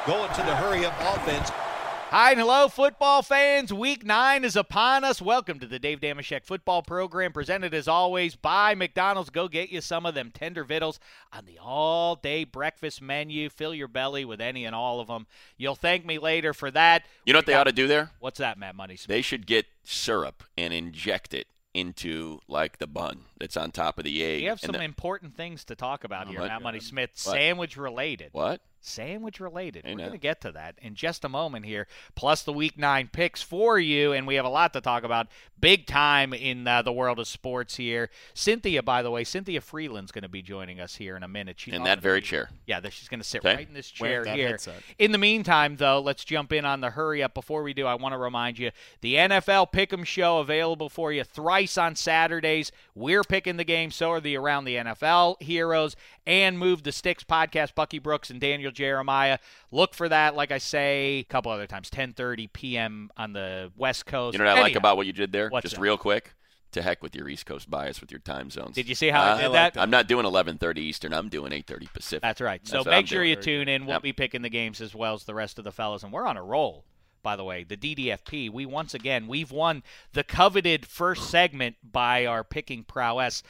going to the hurry-up offense. Hi and hello, football fans. Week 9 is upon us. Welcome to the Dave Dameshek football program, presented as always by McDonald's. Go get you some of them tender vittles on the all-day breakfast menu. Fill your belly with any and all of them. You'll thank me later for that. You know what they ought to do there? What's that, Matt Money Smith? They should get syrup and inject it into, like, the bun that's on top of the egg. We have some important things to talk about here, Matt Money Smith. What? Sandwich-related. What? Sandwich-related. Hey, We're now. going to get to that in just a moment here, plus the Week 9 picks for you, and we have a lot to talk about. Big time in the world of sports here. Cynthia, by the way, Cynthia Freeland's going to be joining us here in a minute. She's In that very chair. Yeah, she's going to sit Okay. right in this chair that here. headset. In the meantime, though, let's jump in on the hurry up. Before we do, I want to remind you, the NFL Pick'em Show available for you thrice on Saturdays. We're picking the game, so are the Around the NFL heroes, and Move the Sticks podcast, Bucky Brooks and Daniel Jeremiah. Look for that, like I say, a couple other times, 10:30 p.m. on the West Coast. You know what I like about what you did there? What's Just that? real quick. To heck with your East Coast bias with your time zones. Did you see how I did that? I'm not doing 11:30 Eastern. I'm doing 8:30 Pacific. That's right. So That's what make I'm sure doing. you tune in. We'll Yep. be picking the games as well as the rest of the fellas, and we're on a roll. By the way, the DDFP, we've won the coveted first segment by our picking prowess,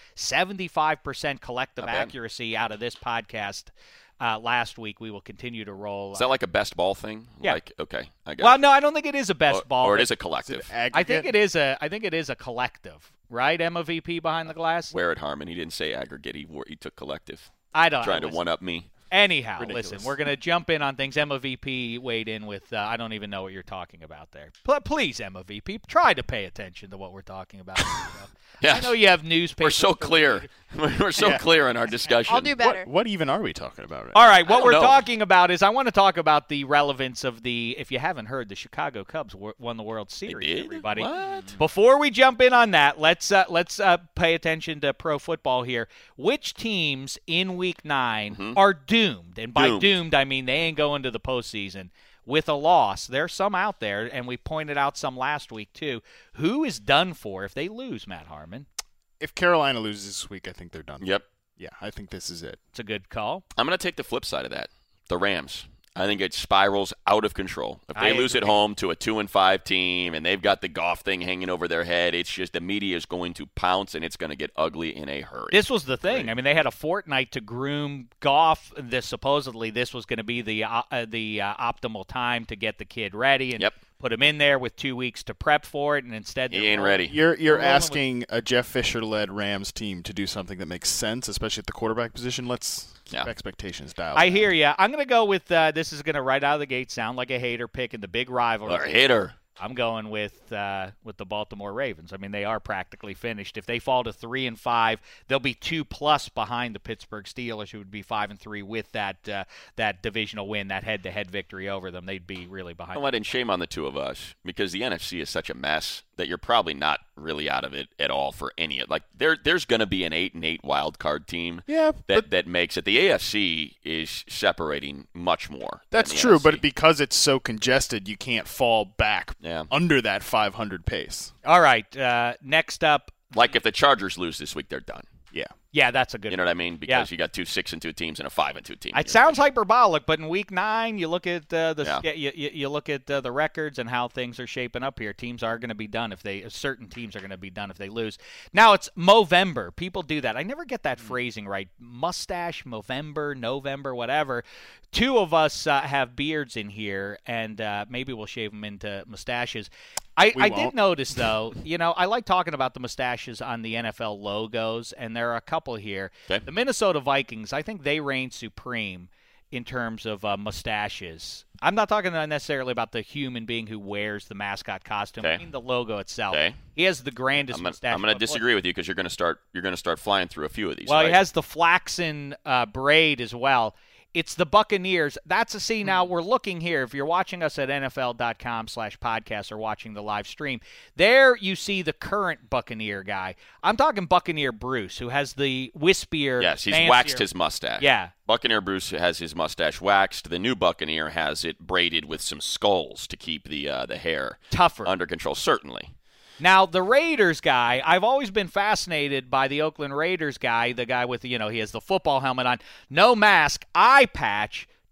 75% collective Not bad. accuracy out of this podcast last week. We will continue to roll. Is that like a best ball thing? Yeah. Like, okay, I got Well, it. no, I don't think it is a best ball. Or it but is a collective. I think it is a collective, right? Emma VP behind the glass. Wear it, Harmon. He didn't say aggregate. He took collective. I don't Trying to listen. one-up me. Anyhow, Ridiculous. listen, we're going to jump in on things. Emma VP weighed in with, I don't even know what you're talking about there. Please, Emma VP, try to pay attention to what we're talking about. Yes. I know you have newspapers. We're so clear. We're so clear in our discussion. I'll do better. What even are we talking about right All right, I what don't we're know. talking about is I want to talk about the relevance of if you haven't heard, the Chicago Cubs won the World Series, did? everybody. What? Before we jump in on that, let's pay attention to pro football here. Which teams in Week 9 are doomed? And by doomed, I mean they ain't going to the postseason with a loss. There's some out there, and we pointed out some last week too. Who is done for if they lose, Matt Harmon? If Carolina loses this week, I think they're done. Yep. Yeah, I think this is it. It's a good call. I'm going to take the flip side of that. The Rams. I think it spirals out of control. If they I lose agree. at home to a 2-5 team and they've got the golf thing hanging over their head, it's just the media is going to pounce and it's going to get ugly in a hurry. This was the thing. I mean, they had a fortnight to groom Goff. Supposedly this was going to be the optimal time to get the kid ready and Yep. put him in there with 2 weeks to prep for it, and instead He they're ain't rolling- ready. You're rolling asking a Jeff Fisher-led Rams team to do something that makes sense, especially at the quarterback position. Let's keep Yeah. expectations dialed. I down. hear you. I'm going to go with this is going to right out of the gate sound like a hater pick in the big rivalry. Or hitter. I'm going with the Baltimore Ravens. I mean, they are practically finished. If they fall to 3-5, they'll be 2+ behind the Pittsburgh Steelers, who would be 5-3 with that divisional win, that head-to-head victory over them. They'd be really behind. Well, and shame on the two of us because the NFC is such a mess that you're probably not really out of it at all for any. Like there's going to be an 8-8 wild card team. Yeah, that makes it. The AFC is separating much more. That's than the true, NFC. but because it's so congested, you can't fall back Yeah. under that 500 pace. All right, next up. Like if the Chargers lose this week, they're done. Yeah. Yeah, that's a good You know one. what I mean? Because you got 2 6-2 teams and a 5-2 team. It sounds hyperbolic, but in Week 9, you look at Yeah. you look at the records and how things are shaping up here. Teams are going to be done certain teams are going to be done if they lose. Now it's Movember. People do that. I never get that phrasing right. Mustache, Movember, November, whatever. Two of us have beards in here, and maybe we'll shave them into mustaches. I did won't. notice, though, I like talking about the mustaches on the NFL logos, and there are a couple here. Okay. The Minnesota Vikings, I think they reign supreme in terms of mustaches. I'm not talking necessarily about the human being who wears the mascot costume. Okay. I mean the logo itself. Okay. He has the grandest mustache. I'm going to disagree with you because you're going to start flying through a few of these. Well, right? he has the flaxen braid as well. It's the Buccaneers. That's a see. Now we're looking here. If you're watching us at NFL.com/podcast or watching the live stream, there you see the current Buccaneer guy. I'm talking Buccaneer Bruce, who has the wispier. Yes, he's fancier- waxed his mustache. Yeah. Buccaneer Bruce has his mustache waxed. The new Buccaneer has it braided with some skulls to keep the hair Tougher. under control. Certainly. Now, the Raiders guy, I've always been fascinated by the Oakland Raiders guy, the guy with, he has the football helmet on, no mask, eye patch,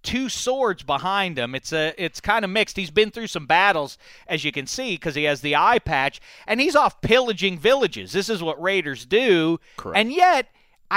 two swords behind him. It's kind of mixed. He's been through some battles, as you can see, because he has the eye patch, and he's off pillaging villages. This is what Raiders do. Correct. And yet,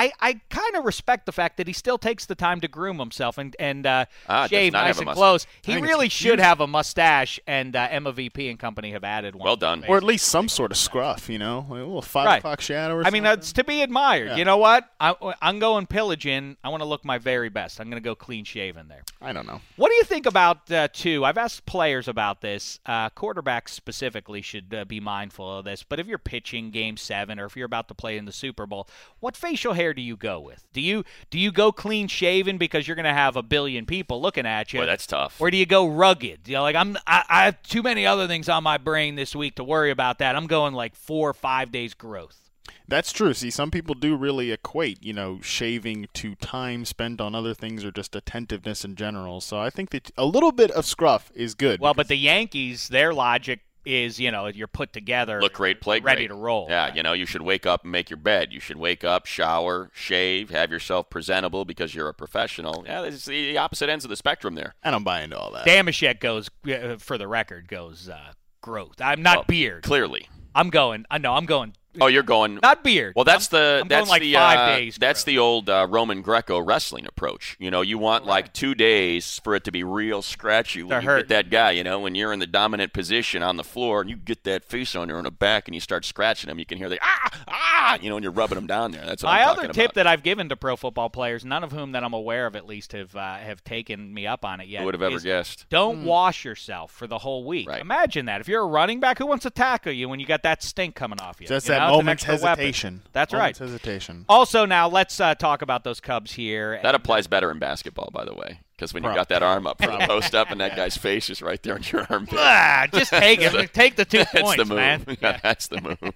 I kind of respect the fact that he still takes the time to groom himself and shave nice and close. He really should have a mustache, and Emma VP and company have added one. Well done. Or at least some sort of scruff, like a little 5 o'clock shadow or something. I mean, that's to be admired. Yeah. You know what? I'm going pillaging. I want to look my very best. I'm going to go clean-shaven there. I don't know. What do you think about, too? I've asked players about this. Quarterbacks specifically should be mindful of this. But if you're pitching Game 7 or if you're about to play in the Super Bowl, what facial hair do you go with? Do you go clean-shaven because you're going to have a billion people looking at you? Boy, that's tough. Or do you go rugged? Like I have too many other things on my brain this week to worry about that. I'm going like 4 or 5 days growth. That's true. See, some people do really equate, shaving to time spent on other things or just attentiveness in general. So I think that a little bit of scruff is good. Well, but the Yankees, their logic is, you're put together. Look great, play ready great. to roll. Yeah, you should wake up and make your bed. You should wake up, shower, shave, have yourself presentable because you're a professional. Yeah, it's the opposite ends of the spectrum there. I don't buy into all that. Damashek goes, for the record, goes growth. I'm not beard. Clearly. I'm going. Oh, you're going. Not beard. Well, that's I'm going like 5 days. That's the old Roman Greco wrestling approach. You want like 2 days for it to be real scratchy when you get that guy. When you're in the dominant position on the floor and you get that face on there on the back and you start scratching him, you can hear the and you're rubbing them down there. That's what my I'm other talking tip about. that I've given to pro football players, none of whom that I'm aware of at least have taken me up on it yet. Who would have ever guessed? Don't wash yourself for the whole week. Right. Imagine that. If you're a running back, who wants to tackle you when you got that stink coming off you? Just that moment's hesitation. That's right. Hesitation. Also, now let's talk about those Cubs here. That applies better in basketball, by the way, because when you got that arm up for the post up and that guy's face is right there in your armpit. Just take it. Take the 2 points, the move. man. Yeah, that's the move.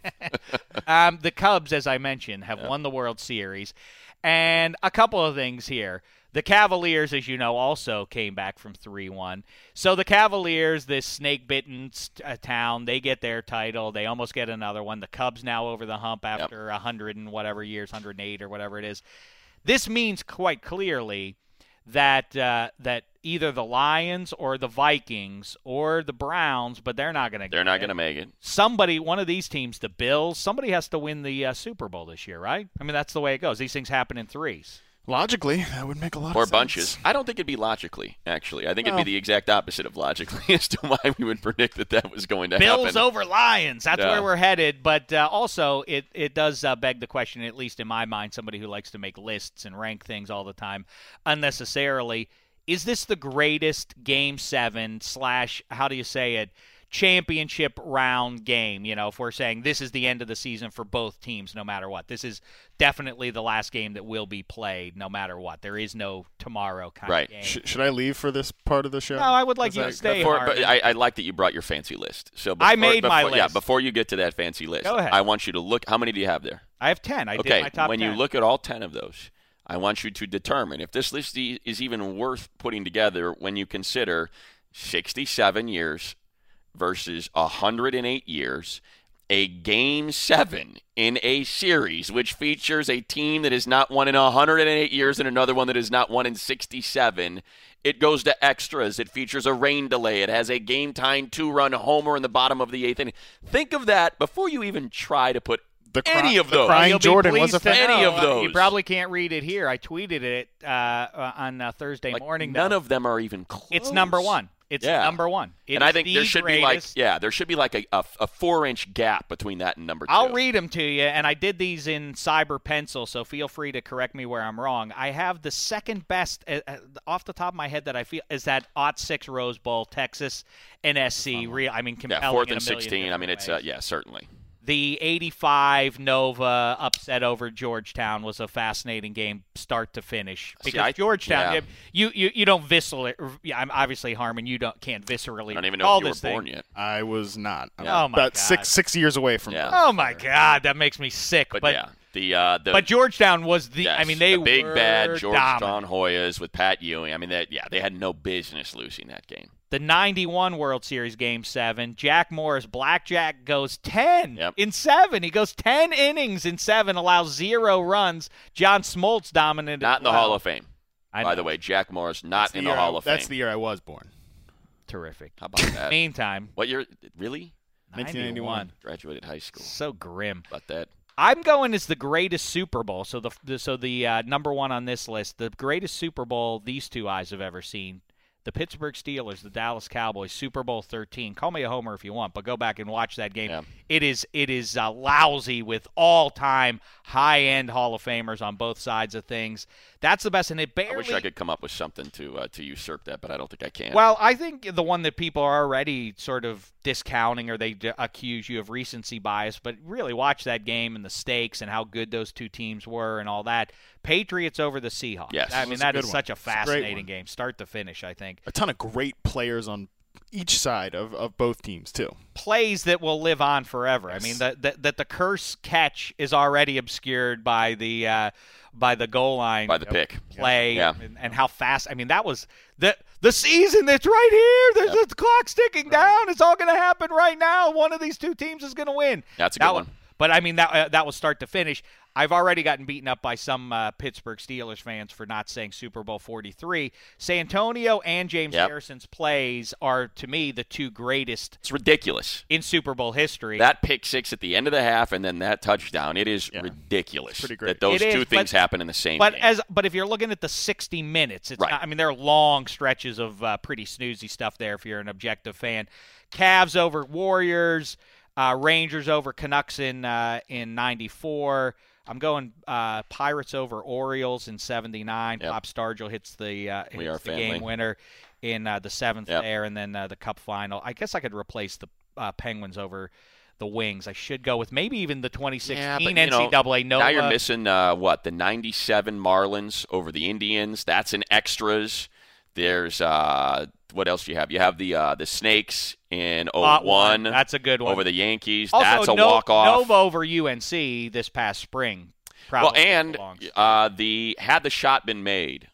The Cubs, as I mentioned, have won the World Series. And a couple of things here. The Cavaliers, as you know, also came back from 3-1. So the Cavaliers, this snake-bitten town, they get their title. They almost get another one. The Cubs now over the hump after 100 and whatever years, 108 or whatever it is. This means quite clearly that that either the Lions or the Vikings or the Browns, but they're not going to make it. Somebody, one of these teams, the Bills, somebody has to win the Super Bowl this year, right? I mean, that's the way it goes. These things happen in threes. Logically, that would make a lot of sense. Or bunches. I don't think it'd be logically, actually. I think it'd be the exact opposite of logically as to why we would predict that was going to happen. Bills over Lions. That's where we're headed. But also, it does beg the question, at least in my mind, somebody who likes to make lists and rank things all the time unnecessarily, is this the greatest Game 7 / how do you say it, championship round game? If we're saying this is the end of the season for both teams no matter what. This is definitely the last game that will be played no matter what. There is no tomorrow kind of game. Should I leave for this part of the show? No, I would like you to stay. But I like that you brought your fancy list. So I made my list. Yeah, before you get to that fancy list, go ahead. I want you to look. How many do you have there? I have 10. I did my top 10. When you look at all 10 of those, I want you to determine if this list is even worth putting together when you consider 67 years versus 108 years, a Game 7 in a series which features a team that has not won in 108 years and another one that has not won in 67. It goes to extras. It features a rain delay. It has a game-tying 2-run homer in the bottom of the 8th inning. Think of that before you even try to put any of those. Crying Jordan was a fan. Any of those. You probably can't read it here. I tweeted it on Thursday morning. None of them are even close. It's number one. It's number one. And I think there should be like a 4-inch gap between that and number 2. I'll read them to you, and I did these in Cyber Pencil, so feel free to correct me where I'm wrong. I have the second best, off the top of my head, that I feel is that '06 Rose Bowl, Texas and SC. Compelling 4th and 16. I mean, it's certainly. The 85 Nova upset over Georgetown was a fascinating game, start to finish. Because Georgetown, you don't viscerally. I'm obviously Harmon. You can't viscerally. I don't even know if you were born yet. I was not. Oh my God. God. Six years away from. Yeah. Oh my God, that makes me sick. But but Georgetown was the. Yes, I mean, they the big were bad Georgetown dominant. Hoyas with Pat Ewing. I mean, they had no business losing that game. The 91 World Series Game 7, Jack Morris, blackjack, goes 10 in 7. He goes 10 innings in 7, allows 0 runs. John Smoltz dominated. Not in the Hall of Fame. By the way, Jack Morris not in the year Hall of Fame. That's the year I was born. Terrific. How about that? Meantime, What year? Really? 1991. Graduated high school. So grim. How about that? I'm going as the greatest Super Bowl. So the number one on this list, the greatest Super Bowl these two eyes have ever seen. The Pittsburgh Steelers, the Dallas Cowboys, Super Bowl 13. Call me a homer if you want, but go back and watch that game. Yeah. It is lousy with all-time high-end Hall of Famers on both sides of things. That's the best, and it barely. I wish I could come up with something to usurp that, but I don't think I can. Well, I think the one that people are already sort of discounting or they accuse you of recency bias, but really watch that game and the stakes and how good those two teams were and all that. Patriots over the Seahawks. Yes. I mean, That's a that good is one. such a It's a great fascinating one. game, start to finish, I think. A ton of great players on each side of both teams, too. Plays that will live on forever. Yes. I mean, that the curse catch is already obscured by the goal line. By the pick. Play Yeah. and how fast. I mean, that was the season that's right here. There's the clock's ticking down. It's all going to happen right now. One of these two teams is going to win. That's a good one. But, I mean, that was start to finish. I've already gotten beaten up by some Pittsburgh Steelers fans for not saying Super Bowl 43. Santonio and James Harrison's plays are, to me, the two greatest It's ridiculous. in Super Bowl history. That pick six at the end of the half and then that touchdown, it is ridiculous Pretty great. that those It is, two things but- happen in the same game. But if you're looking at the 60 minutes, it's Right. not, I mean, there are long stretches of pretty snoozy stuff there if you're an objective fan. Cavs over Warriors, Rangers over Canucks in 94. I'm going Pirates over Orioles in 79. Yep. Pop Stargell hits the Are game family. winner in the seventh Yep. there, and then the Cup final. I guess I could replace the Penguins over the Wings. I should go with maybe even the 2016 NCAA Nova. Now you're missing the 97 Marlins over the Indians. That's an extras. There's what else do you have? You have the Snakes in 01. That's a good one. Over the Yankees. Also, That's a walk-off. Nova over UNC this past spring. Well, Probably and belongs. had the shot been made,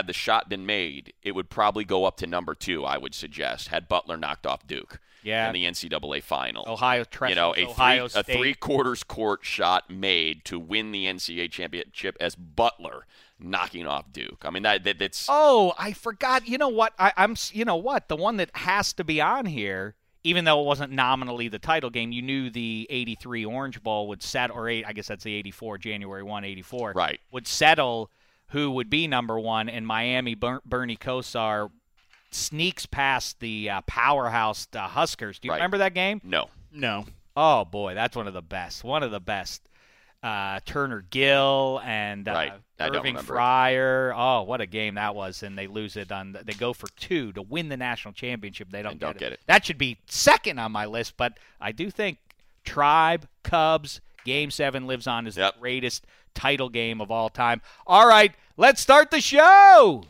it would probably go up to number 2, I would suggest, had Butler knocked off Duke in the NCAA final. Ohio a State. three-quarters court shot made to win the NCAA championship as Butler knocking off Duke. I mean, that's Oh, I forgot. You know what? You know what? The one that has to be on here, even though it wasn't nominally the title game, you knew the 83 Orange Bowl would settle, or I guess that's the 84, January 1, 84. Right. Would settle who would be number one, and Miami, Bernie Kosar sneaks past the powerhouse Huskers. Do you remember that game? no. No. Oh, boy, that's one of the best. One of the best. Turner Gill and Right. I don't Irving remember it. Fryer. Oh, what a game that was! And they lose it they go for 2 to win the national championship. They don't get it. That should be second on my list, but I do think Tribe, Cubs, Game 7 lives on as the greatest title game of all time. All right, let's start the show.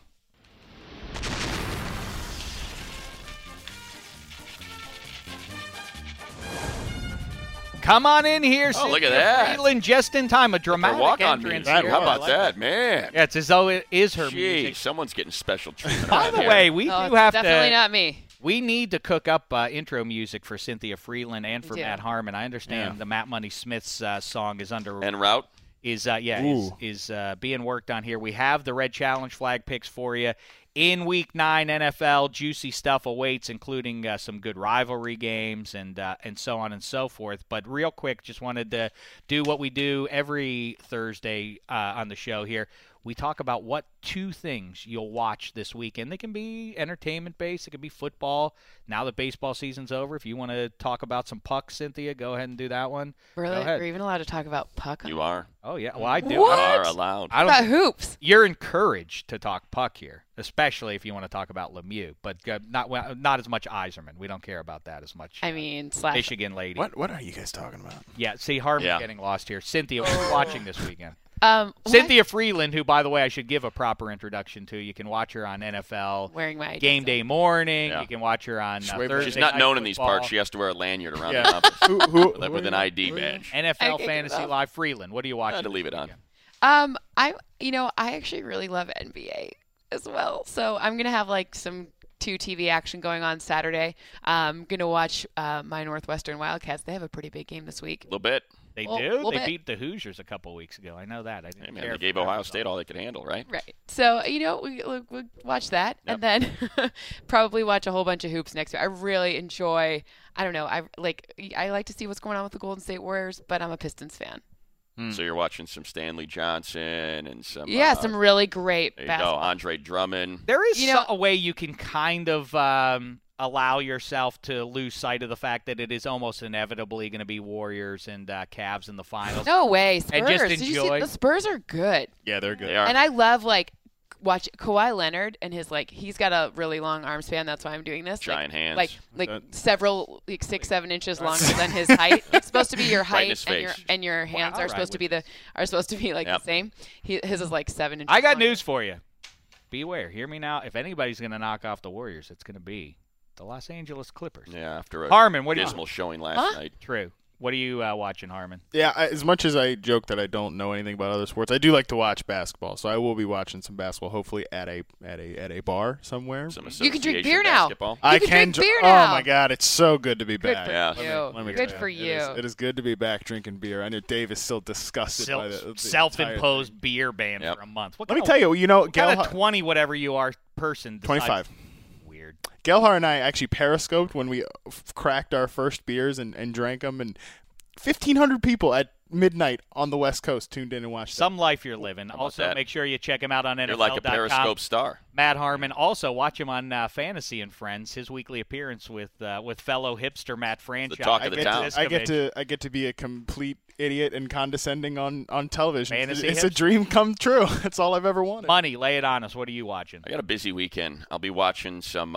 Come on in here. Oh, look at Cynthia that. Freeland just in time. A dramatic Walk-on entrance. music. here. How I about like that, man? Yeah, it's as though it is her Jeez, music. someone's getting special treatment. By around the here. way, we Oh, do it's have definitely to. not me. We need to cook up intro music for Cynthia Freeland and for We do. Matt Harmon. I understand Yeah. the Matt Money Smith's song is under En route. is Ooh. being worked on here. We have the Red Challenge flag picks for you. In Week 9 NFL, juicy stuff awaits, including some good rivalry games and so on and so forth. But real quick, just wanted to do what we do every Thursday on the show here. We talk about what 2 things you'll watch this weekend. They can be entertainment-based. It could be football. Now that baseball season's over, if you want to talk about some pucks, Cynthia, go ahead and do that one. Really? Go ahead. We're even allowed to talk about puck? You are. Oh, yeah. Well, I do. You What? are allowed. I What don't. about hoops? You're encouraged to talk puck here, especially if you want to talk about Lemieux, but not as much Iserman. We don't care about that as much. I mean, / Michigan lady. What are you guys talking about? Yeah, see, Harmon's Yeah. getting lost here. Cynthia, what are you watching this weekend? what? Cynthia Freeland, who, by the way, I should give a proper introduction to. You can watch her on NFL Wearing my Game Day Morning. Yeah. You can watch her on Thursday She's not Night known in these Football. parts. She has to wear a lanyard around Yeah. the office Who with an ID badge. I NFL can't get Fantasy it up. Live. Freeland, what are you watching? Had to leave it this on. weekend? I actually really love NBA as well. So I'm gonna have like some 2 TV action going on Saturday. I'm gonna watch my Northwestern Wildcats. They have a pretty big game this week. A little bit. They Well, do? well, They but- beat the Hoosiers a couple weeks ago. I know that. I didn't Hey, man, care they for gave that Ohio result. State all they could handle, right? Right. So, we'll watch that and then probably watch a whole bunch of hoops next week. I really enjoy, I don't know, I like to see what's going on with the Golden State Warriors, but I'm a Pistons fan. So you're watching some Stanley Johnson and some Some really great there you go, basketball. Andre Drummond. There is You know- a way you can kind of allow yourself to lose sight of the fact that it is almost inevitably going to be Warriors and Cavs in the finals. No way, Spurs. And just Did you see, enjoy- the Spurs are good. Yeah, they're good. They are. And I love, watch Kawhi Leonard and his, he's got a really long arm span. That's why I'm doing this. Giant hands. Several, 6-7 inches longer than his height. It's supposed to be your Right in height his and your face. and your hands all are right supposed to be with the Yep. same. His is 7 inches. I got longer. news for you. Beware. Hear me now. If anybody's going to knock off the Warriors, it's going to be the Los Angeles Clippers. Yeah, after a Harmon, what do you dismal showing last night. True. What are you watching, Harmon? Yeah, as much as I joke that I don't know anything about other sports, I do like to watch basketball. So I will be watching some basketball, hopefully at a bar somewhere. Some You can drink association beer now. basketball. I can drink dr- beer Oh now. my God, it's so good to be Good back. for Yeah. you. Let me Good tell for you. you. It is good to be back drinking beer. I know Dave is still disgusted by the Self-imposed entire beer ban Yep. for a month. What thing. Let me kind tell you, what kind of Gelhar, 20 whatever you are person decides- 25. Weird. Gelhar and I actually periscoped when we cracked our first beers and drank them, and 1,500 people at midnight on the West Coast tuned in and watched Some life you're living. about Also, that? make sure you check him out on You're like a NFL.com. Periscope star. Matt Harmon. Also, watch him on Fantasy and Friends. His weekly appearance with fellow hipster Matt Franchise. talk I of the get, town. to, I get to be a complete idiot and condescending on television. Fantasy It's a hipster. dream come true. That's all I've ever wanted. Money, lay it on us. What are you watching? I got a busy weekend. I'll be watching some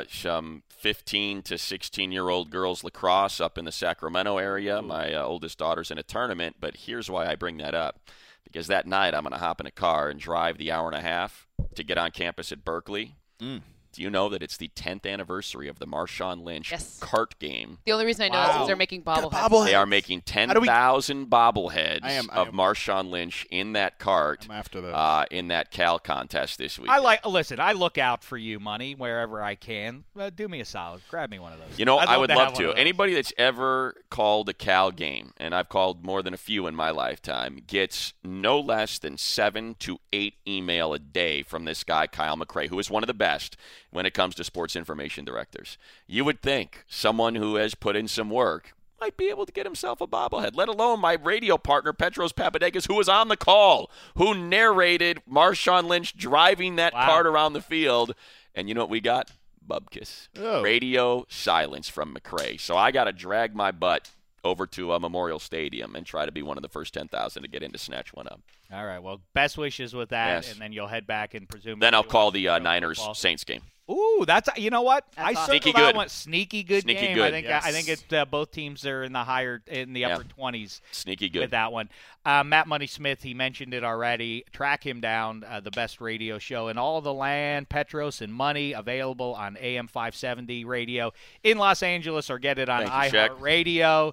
15 to 16-year-old girls lacrosse up in the Sacramento area. My oldest daughter's in a tournament, but here's why I bring that up. Because that night I'm going to hop in a car and drive the hour and a half to get on campus at Berkeley. Do you know that it's the 10th anniversary of the Marshawn Lynch Yes. cart game? The only reason I know is Wow. because they're making bobbleheads. bobblehead. They are making do we- 10,000 bobbleheads I am- of Marshawn Lynch in that cart I'm after those. in that Cal contest this week. Listen, I look out for you, Money, wherever I can. Do me a solid. Grab me one of those. You know, I'd I would have love one of to. those. Anybody that's ever called a Cal game, and I've called more than a few in my lifetime, gets no less than 7 to 8 email a day from this guy, Kyle McRae, who is one of the best when it comes to sports information directors. You would think someone who has put in some work might be able to get himself a bobblehead, let alone my radio partner, Petros Papadakis, who was on the call, who narrated Marshawn Lynch driving that Wow. cart around the field. And you know what we got? Bubkiss. Oh. Radio silence from McRae. So I got to drag my butt over to Memorial Stadium and try to be one of the first 10,000 to get in to snatch one up. All right. Well, best wishes with that, Yes. and then you'll head back and presumably. Then I'll call watch the pro Niners football. Saints game. Ooh, that's you know what? That's awesome. Sneaky circled that good. one. Sneaky good Sneaky game. good. I think it both teams are in the Yeah. upper 20s. Sneaky With good. that one. Matt Money Smith, he mentioned it already. Track him down, the best radio show in all the land, Petros and Money, available on AM 570 radio in Los Angeles, or get it on Thank you, Shaq. iHeartRadio.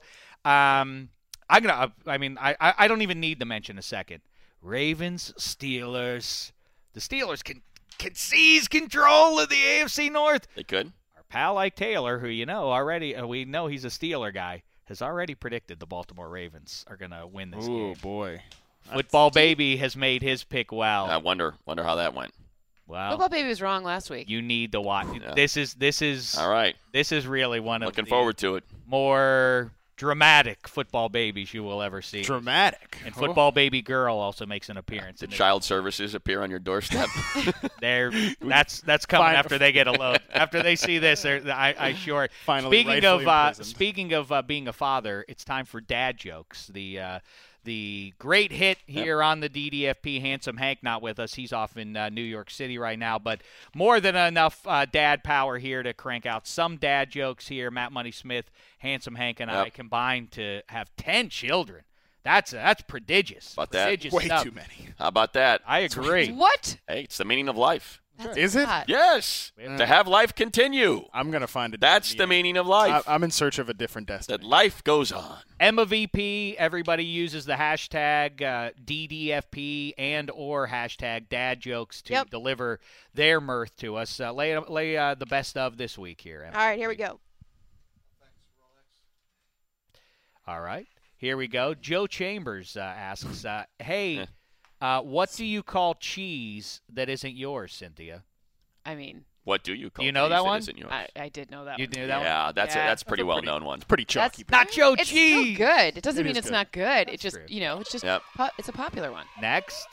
I don't even need to mention a second. Ravens, Steelers. The Steelers can seize control of the AFC North. They could. Our pal Ike Taylor, who we know he's a Steeler guy, has already predicted the Baltimore Ravens are going to win this Oh game. boy. Football Baby has made his pick well. I wonder how that went. Wow. Football Baby was wrong last week. You need to watch. Yeah. This is All right. This is really one of Looking the forward to it. more dramatic Football Babies you will ever see. Dramatic. And Football Baby Girl also makes an appearance. Did in child services appear on your doorstep? That's coming Fine. after they get a load. After they see this, I sure. Finally Speaking rightfully of imprisoned. speaking of being a father, it's time for dad jokes. The great hit here on the DDFP. Handsome Hank not with us. He's off in New York City right now, but more than enough dad power here to crank out some dad jokes here. Matt Money Smith, Handsome Hank, and I combined to have 10 children. That's prodigious. About that. Prodigious Way stuff. too many. How about that? I agree. What? Hey, it's the meaning of life. That's Is it? not- Yes. To have life continue. I'm gonna find a. That's the different meaning of life. I'm in search of a different That destiny. life goes on. Emma VP, everybody uses the hashtag DDFP and or hashtag dad jokes to Yep. deliver their mirth to us. Lay the best of this week here, Emma. All right, here we go. All right. Here we go. Joe Chambers asks, hey, what do you call cheese that isn't yours, Cynthia? I mean, What do you call You know cheese that one? isn't yours? I did know that You one. knew that one? Yeah, that's a pretty well known one. Pretty chalky. Nacho It's cheese. still good. It doesn't It mean is it's good. not good. It's That's just, true. it's just, Yep. it's a popular one. Next.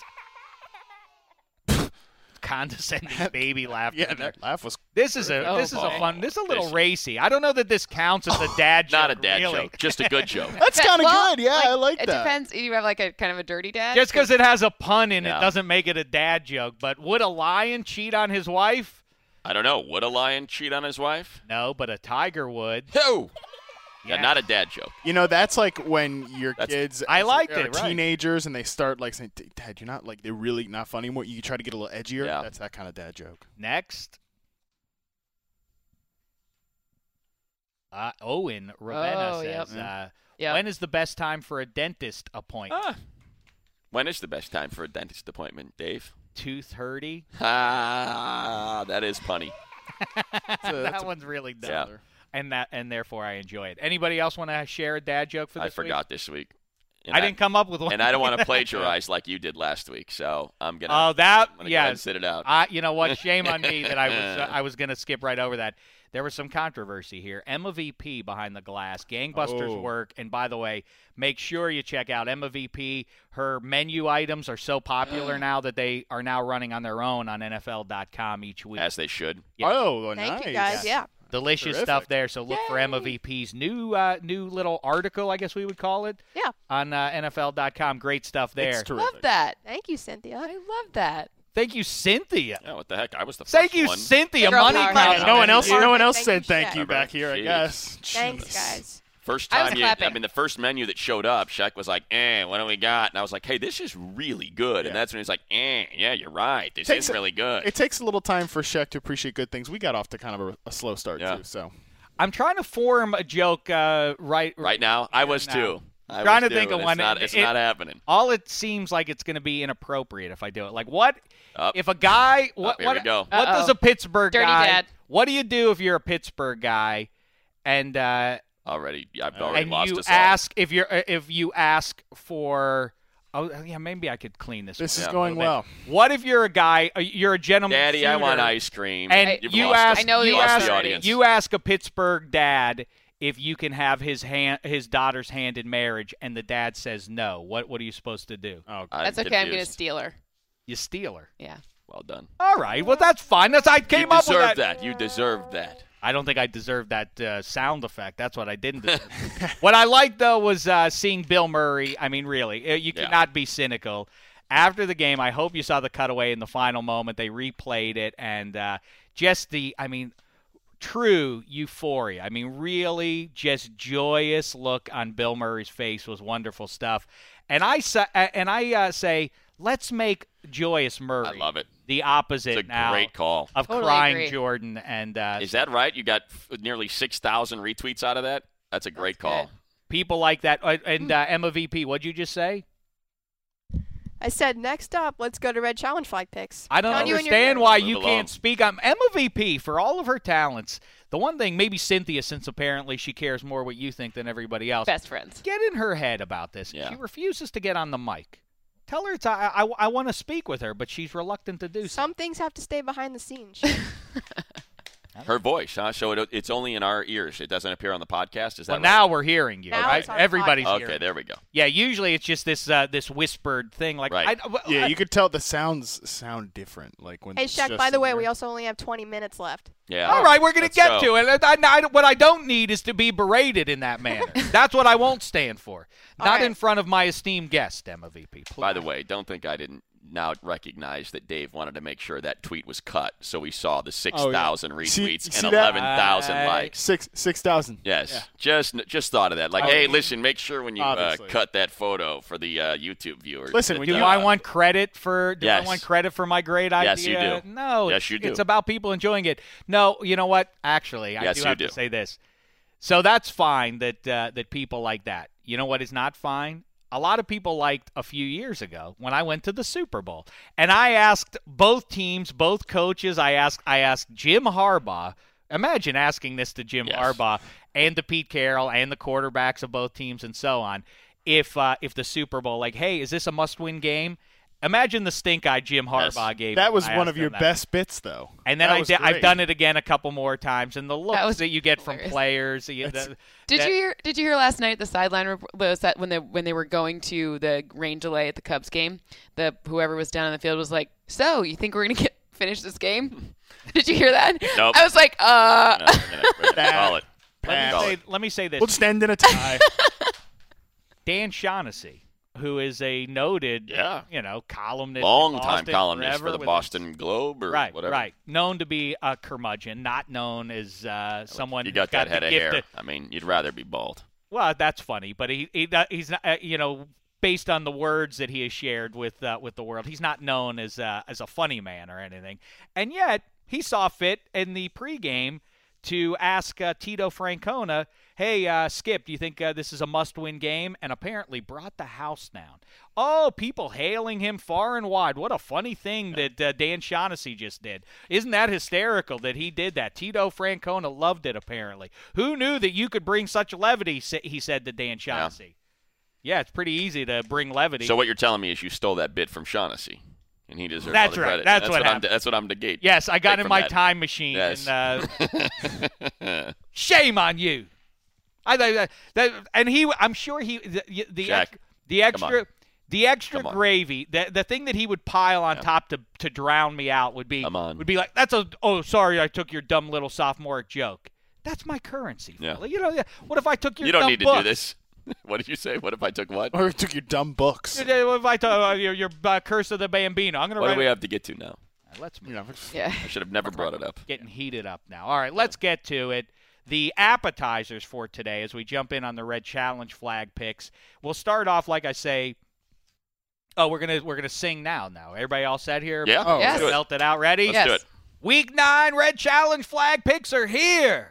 Condescending baby laughter. Yeah, that laugh was. This is a Oh, this is a boy. fun. This is a little This- racy. I don't know that this counts as a dad joke. Not a dad really. joke, just a good joke. That's kind of Well, good. Yeah, I like It that. depends. You have like a kind of a dirty dad. Just because it has a pun in it Yeah. doesn't make it a dad joke. But would a lion cheat on his wife? I don't know. Would a lion cheat on his wife? No, but a tiger would. No. Yeah. Yeah, not a dad joke. That's like when your That's- kids I liked are it, right. teenagers and they start like saying, "Dad, you're not like they're really not funny anymore." You try to get a little edgier. Yeah. That's that kind of dad joke. Next. Owen Ravenna Oh, yep. says, Yeah. when is the best time for a dentist appointment? When is the best time for a dentist appointment, Dave? Tooth hurty? That is punny. That one's really dumb. Yeah. And therefore I enjoy it. Anybody else want to share a dad joke for this I forgot this week. And I didn't come up with one. And I don't want to plagiarize like you did last week, so I'm gonna. Oh, that I'm gonna go ahead and yes. sit it out. You know what? Shame on me that I was going to skip right over that. There was some controversy here. Emma VP behind the glass, gangbusters Oh. work. And by the way, make sure you check out Emma VP. Her menu items are so popular now that they are now running on their own on NFL.com each week. As they should. Yeah. Oh, Thank nice. you guys. Yeah. Delicious Terrific. stuff there. So look for Emma VP's new little article, I guess we would call it. Yeah. On NFL.com. Great stuff there. It's terrific. Love that. Thank you, Cynthia. I love that. Thank you, Cynthia. Yeah, what the heck? I was the Thank first you, one. Cynthia. Girl Money power. count. Yeah, No one else. Thank No one you. else Thank said you, thank Shaq. you back here. I Jeez. guess. Thanks, Jeez. guys. First I was time clapping. the first menu that showed up, Shaq was like, what do we got? And I was like, hey, this is really good. Yeah. And that's when he's like, yeah, you're right. This Takes is a- really good. It takes a little time for Shaq to appreciate good things. We got off to kind of a slow start Yeah. too. So I'm trying to form a joke right now, I was now. too. I Trying was to think too, of and one. It's not happening. All it seems like it's going to be inappropriate if I do it. Like what if a guy? What here we go. What does Uh-oh. a Pittsburgh Dirty guy? dad. What do you do if you're a Pittsburgh guy, and I've already lost you us all. ask if you ask for? Oh yeah, maybe I could clean this. this one is up a going little bit. well. What if you're a guy? You're a gentleman. Daddy, I want suitor, ice cream. And You've you lost ask. us. I know you the lost ask. the audience. You ask a Pittsburgh dad if you can have his daughter's hand in marriage, and the dad says no. What are you supposed to do? Oh, I'm That's okay. I'm going to confused. steal her. You steal her. Yeah. Well done. All right. Well, that's fine. I came You up with deserve that. that. You deserve that. I don't think I deserved that sound effect. That's what I didn't deserve. What I liked, though, was seeing Bill Murray. I mean, really, you Yeah. cannot be cynical. After the game, I hope you saw the cutaway in the final moment. They replayed it, and true euphoria. I mean, really just joyous look on Bill Murray's face was wonderful stuff. And I say, let's make joyous Murray I love it. the opposite It's a now great call. of Totally crying agree. Jordan. And Is that right? You got nearly 6,000 retweets out of that? That's a great call. good. people like that. And Emma VP, what'd you just say? I said, next up, let's go to Red Challenge Flag picks. I don't Telling you in your understand ear. why Move you along. can't speak. Emma VP, for all of her talents, the one thing, maybe Cynthia, since apparently she cares more what you think than everybody else, Best friends. get in her head about this. Yeah. She refuses to get on the mic. Tell her I want to speak with her, but she's reluctant to do so. Some things have to stay behind the scenes. Her voice, huh? So it's only in our ears. It doesn't appear on the podcast. Is that Well, right? now we're hearing you, Now right? it's on Everybody's podcast. hearing Okay, you. there we go. Yeah, usually it's just this whispered thing. Like, Right. Yeah, you could tell the sounds sound different. Like when. Hey, it's Shaq, just by the in way, there. we also only have 20 minutes left. Yeah. All right, we're going to Let's get go. to it. What I don't need is to be berated in that manner. That's what I won't stand for. All Not right. in front of my esteemed guest, Emma VP. Please. By the way, don't think I didn't now recognize that Dave wanted to make sure that tweet was cut, so we saw the 6,000 retweets See and that? 11,000 likes. 6,000. Yes, Yeah. just thought of that. Like, Oh, hey, yeah. listen, make sure when you Obviously. cut that photo for the YouTube viewers. Listen, that, when Do you- I want credit for? Do I Yes. want credit for my great idea? Yes, you do. No. Yes, you do. It's about people enjoying it. No, you know what? Actually, I Yes, do you have do. to say this. So that's fine that people like that. You know what is not fine? A lot of people liked a few years ago when I went to the Super Bowl, and I asked both teams, both coaches. I asked Jim Harbaugh. Imagine asking this to Jim Yes. Harbaugh and to Pete Carroll and the quarterbacks of both teams and so on. if the Super Bowl, like, hey, is this a must-win game? Imagine the stink-eyed Jim Harbaugh gave. That was I one asked of your him that. best bits, though. And then That was I've great. done it again a couple more times, and the looks was that you get from hilarious. players. Did you hear last night the sideline when they were going to the rain delay at the Cubs game? Whoever was down on the field was like, "So you think we're gonna finish this game?" Did you hear that? Nope. I was like, No, we're gonna call it. Let me say this. We'll just end in a tie. Dan Shaughnessy, who is a noted, Yeah. columnist, Long-time Boston columnist forever for the with Boston Globe or right, whatever. right. Known to be a curmudgeon, not known as someone. You got who's that head the of gift hair. I mean, you'd rather be bald. Well, that's funny, but he's not, based on the words that he has shared with the world, he's not known as a funny man or anything. And yet, he saw fit in the pregame to ask Tito Francona, hey, Skip, do you think this is a must-win game? And apparently brought the house down. Oh, people hailing him far and wide. What a funny thing that Dan Shaughnessy just did. Isn't that hysterical that he did that? Tito Francona loved it, apparently. Who knew that you could bring such levity, he said to Dan Shaughnessy. Yeah, it's pretty easy to bring levity. So what you're telling me is you stole that bit from Shaughnessy, and he deserves That's all the right. credit. That's what happened. That's what I'm negating. Yes, I got Take in from my that. time machine. Yes. And, shame on you. I'm sure Jack, the extra Come on. gravy, the thing that he would pile on top to drown me out would be Come on. like, sorry, I took your dumb little sophomoric joke. That's my currency, Yeah. fella. What if I took your You don't dumb need to book? do this. What did you say? What if I took what? Or we took your dumb books. What if I took your Curse of the Bambino? I'm gonna What write do we it. have to get to now? Let's move. Yeah. I should have never brought it up. Getting heated up now. All right, let's get to it. The appetizers for today as we jump in on the Red Challenge flag picks. We'll start off, like I say. Oh, we're gonna sing now. Everybody all set here? Yeah. Oh, Yes. Let's do it. Belt it out. Ready? Let's do Yes. it. Week 9 Red Challenge flag picks are here.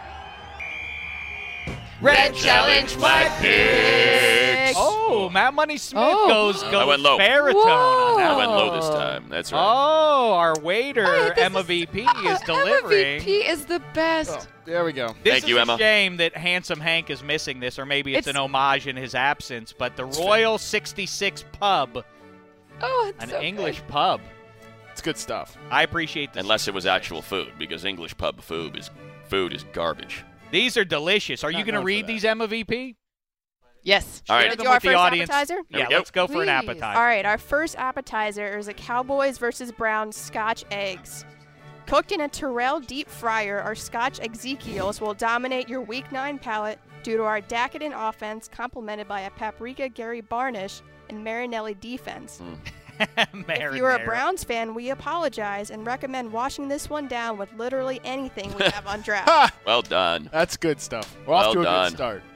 Red Challenge flag picks. Oh, Matt Money Smith Oh. goes I went low. baritone on that I one. went low this time. That's right. Oh, our waiter, Hey, this Emma is- VP, is delivering. Emma VP is the best. There we go. This Thank is you, a Emma. shame that Handsome Hank is missing this, or maybe it's an homage in his absence, but the Royal 66 Pub, Oh, it's an so English good. pub. It's good stuff. I appreciate this. Unless it was actual food, because English pub food is garbage. These are delicious. Are you Not going to known for read that. these, Emma VP? Yes. All right. Share Let's them do our with the first audience. appetizer? There Yeah, we go. let's go for an Please. appetizer. All right, our first appetizer is a Cowboys versus Browns Scotch eggs. Cooked in a Terrell deep fryer, our Scotch Ezekiels will dominate your Week 9 palate due to our decadent offense complemented by a paprika Gary Barnish and Marinelli defense. If you're a Marinara. Browns fan, we apologize and recommend washing this one down with literally anything we have on draft. Well done. That's good stuff. We're off Well to a done. good start.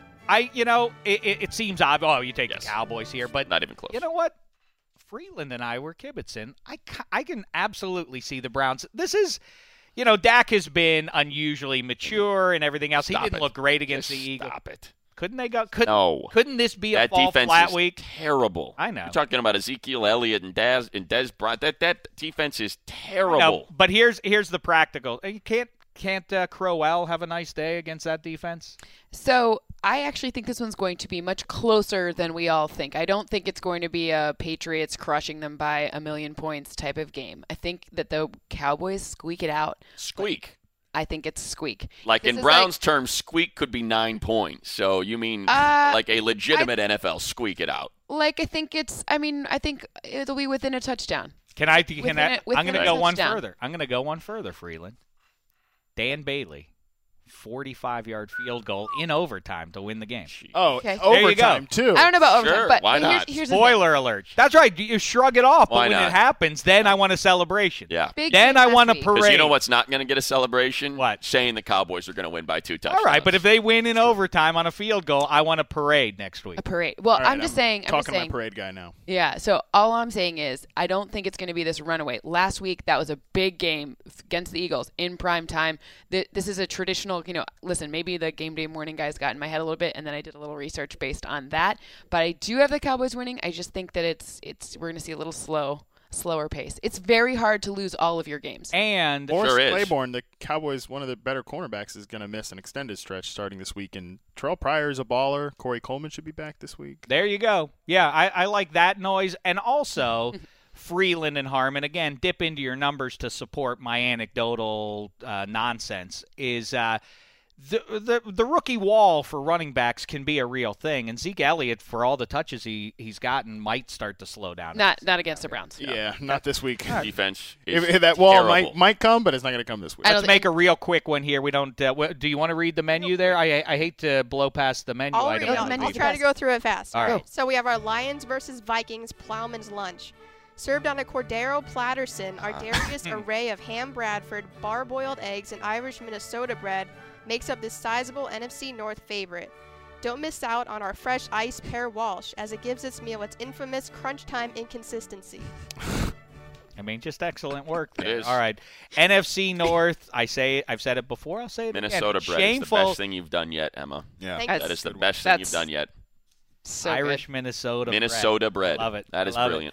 It seems obvious. Oh, you take Yes. the Cowboys here, but Not even close. you know what? Freeland and I were kibitzing. I can absolutely see the Browns. This is, Dak has been unusually mature and everything else. Stop he didn't it. look great against Just the Eagles. Stop it. Couldn't they go? No. Couldn't this be a That fall defense flat is week? terrible. I know. You're talking about Ezekiel Elliott and Dez Bryant. That defense is terrible. No, but here's the practical. You can't Crowell have a nice day against that defense? So I actually think this one's going to be much closer than we all think. I don't think it's going to be a Patriots crushing them by 1,000,000 points type of game. I think that the Cowboys squeak it out. Squeak. I think it's squeak. Like This in is Brown's terms, squeak could be 9 points. So you mean like a legitimate NFL squeak it out? I think I think it'll be within a touchdown. I'm going Within to a go one touchdown. further. I'm going to go one further, Freeland. Dan Bailey, 45-yard field goal in overtime to win the game. Oh, Okay. There you go. overtime, too. I don't know about Sure, overtime, but why here's, not? here's the thing. Spoiler alert. That's right. You shrug it off, Why but when not? it happens, then I want a celebration. Yeah. Big Then game I last want a week. parade. Because you know what's not going to get a celebration? What? Saying the Cowboys are going to win by 2 touchdowns. All right, but if they win in overtime on a field goal, I want a parade next week. A parade. Well, All right, I'm just saying. Talking to my parade guy now. Yeah, so all I'm saying is I don't think it's going to be this runaway. Last week, that was a big game against the Eagles in prime time. This is a traditional, listen, maybe the game day morning guys got in my head a little bit, and then I did a little research based on that. But I do have the Cowboys winning. I just think that it's we're going to see a little slow slower pace. It's very hard to lose all of your games. And Morris Sure is. Claiborne, the Cowboys' one of the better cornerbacks, is going to miss an extended stretch starting this week. And Terrell Pryor is a baller. Corey Coleman should be back this week. there you go. Yeah, I like that noise. And also, Freeland and Harmon, again, dip into your numbers to support my anecdotal nonsense, is the rookie wall for running backs can be a real thing. And Zeke Elliott, for all the touches he's gotten, might start to slow down. Not against the Browns. Yeah, not this week. Defense is If that wall terrible. might come, but it's not going to come this week. I Let's don't make a real quick one here. We don't. Do you want to read the menu there? I hate to blow past the menu I'll item. read it. the menu's I'll the try to best. go through it fast. All right. So we have our Lions versus Vikings Plowman's Lunch. Served on a Cordero Platterson, our Darius array of ham Bradford, bar-boiled eggs, and Irish Minnesota bread makes up this sizable NFC North favorite. Don't miss out on our fresh ice pear Walsh, as it gives this meal its infamous crunch time inconsistency. I mean, just excellent work It there. is. All right. NFC North, I've said it before, I'll say it Minnesota again. bread Shameful is the best thing you've done yet, Emma. Yeah. Thank That's- That is the good one. best thing you've That's- done yet. So Irish good. Minnesota Minnesota bread. Love it. That is Love it. brilliant.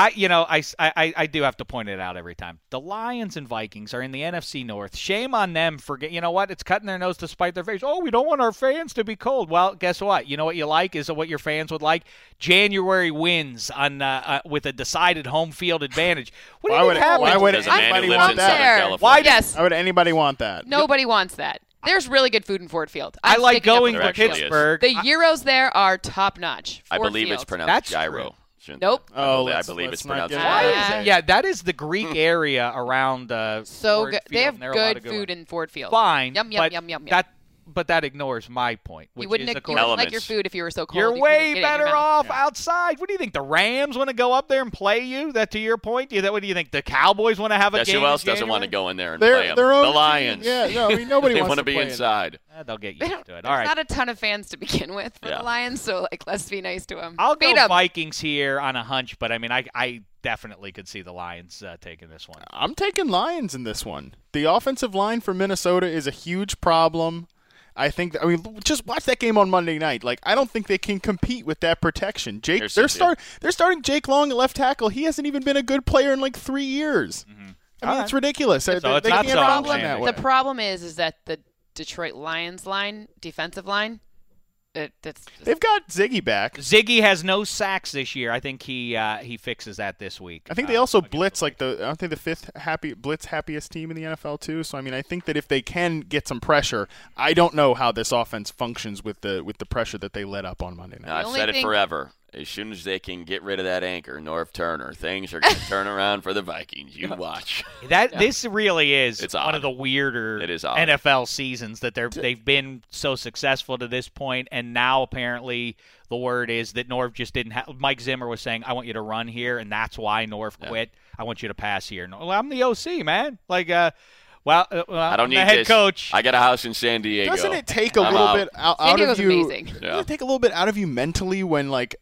I do have to point it out every time. The Lions and Vikings are in the NFC North. Shame on them for you know what? It's cutting their nose to spite their face. Oh, we don't want our fans to be cold. Well, guess what? You know what you like is what your fans would like. January wins on with a decided home field advantage. What do you think happens? why would As a man who anybody lives want in that? Southern There. California. Why Yes. Why would anybody want that? Nobody wants that. There's really good food in Ford Field. I I'm like sticking up going for There to Ford actually Field. is. Pittsburgh. The gyros there are top notch. I Ford believe it's Field. pronounced That's gyro. true. Shouldn't- Nope. Oh, I let's- believe let's it's not pronounced get Why gyro. is Yeah. that? Yeah, that is the Greek area around So Ford good. Field, They have and there are a lot good of food ones. in Ford Field. Fine. Yum, yum, but yum, yum, yum. that ignores my point. Which You wouldn't, is, you of course, wouldn't like Elements. your food if you were so cold. you're you couldn't way get it in your better mouth. off outside. What do you think? The Rams want to go up there and play you? That to your point? What do you think? The Cowboys want to have a Guess game? who else in doesn't want to January? go in there and play them? Their own The team. Lions. Yeah, no, I mean nobody They wants want to be play in inside. They'll get They used don't- to it. There's All right. not a ton of fans to begin with for Yeah. the Lions, so let's be nice to them. I'll Beat go 'em. Vikings here on a hunch, but I mean, I definitely could see the Lions taking this one. I'm taking Lions in this one. The offensive line for Minnesota is a huge problem. I mean, just watch that game on Monday night. Like, I don't think they can compete with that protection. They're starting Jake Long at left tackle. He hasn't even been a good player in like 3 years. I mean, All right. it's ridiculous. So it's they not can't so function outstanding. that way. The problem is that the Detroit Lions line, defensive line, that's They've got Ziggy back. Ziggy has no sacks this year. I think he fixes that this week. I think they also against blitz the like aren't they the fifth happiest team in the NFL too? So I mean, I think that if they can get some pressure, I don't know how this offense functions with the pressure that they let up on Monday night. Now, I've only said it thing- forever. As soon as they can get rid of that anchor, Norv Turner, things are going to turn around for the Vikings. You watch. This really is It's one odd. of the weirder It is odd. NFL seasons that they've been so successful to this point, and now apparently the word is that Norv just didn't have. Mike Zimmer was saying, "I want you to run here," and that's why Norv quit. I want you to pass here. No, well, I'm the OC, man. Like, I don't I'm need the head this. coach. I got a house in San Diego. Doesn't it take a I'm little out. bit out San of Diego's you? amazing. Yeah. Doesn't it take a little bit out of you mentally when, like,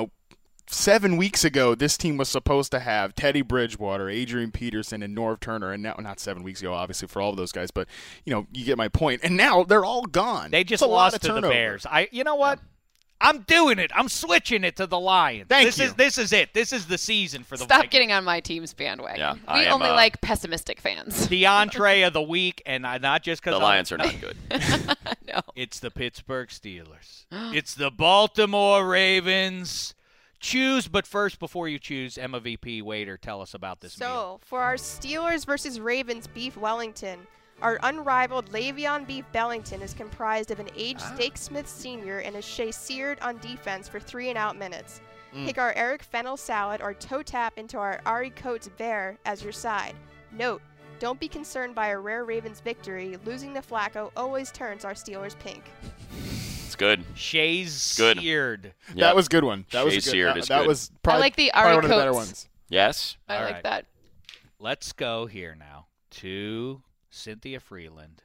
7 weeks ago, this team was supposed to have Teddy Bridgewater, Adrian Peterson, and Norv Turner, and now, not 7 weeks ago, obviously, for all of those guys, but, you get my point. And now they're all gone. They just It's a lot lost of to the turnover. Bears. You know what? I'm doing it. I'm switching it to the Lions. Thank this you. This is it. This is the season for the Stop Vikings. getting on my team's bandwagon. Yeah, I we am, only like pessimistic fans. The entree of the week, and not just because The Lions are not good. No. It's the Pittsburgh Steelers. It's the Baltimore Ravens. Choose, but first, before you choose, Emma VP Waiter, tell us about this meal. So, for our Steelers versus Ravens Beef Wellington, our unrivaled Le'Veon Beef Bellington is comprised of an aged Steak Smith Sr. and a Shea Seared on defense for 3-and-out minutes. Pick our Eric Fennel salad or toe tap into our Ari Coates Bear as your side. Note, don't be concerned by a rare Ravens victory. Losing to Flacco always turns our Steelers pink. It's good. Shay's Good. Seared. Yep. That was a good one. That was a Shea good, Seared that, is that good. was probably, I like the probably Ari one of the better Coates. Yes. ones. I All like right. that. Let's go here now to Cynthia Freeland.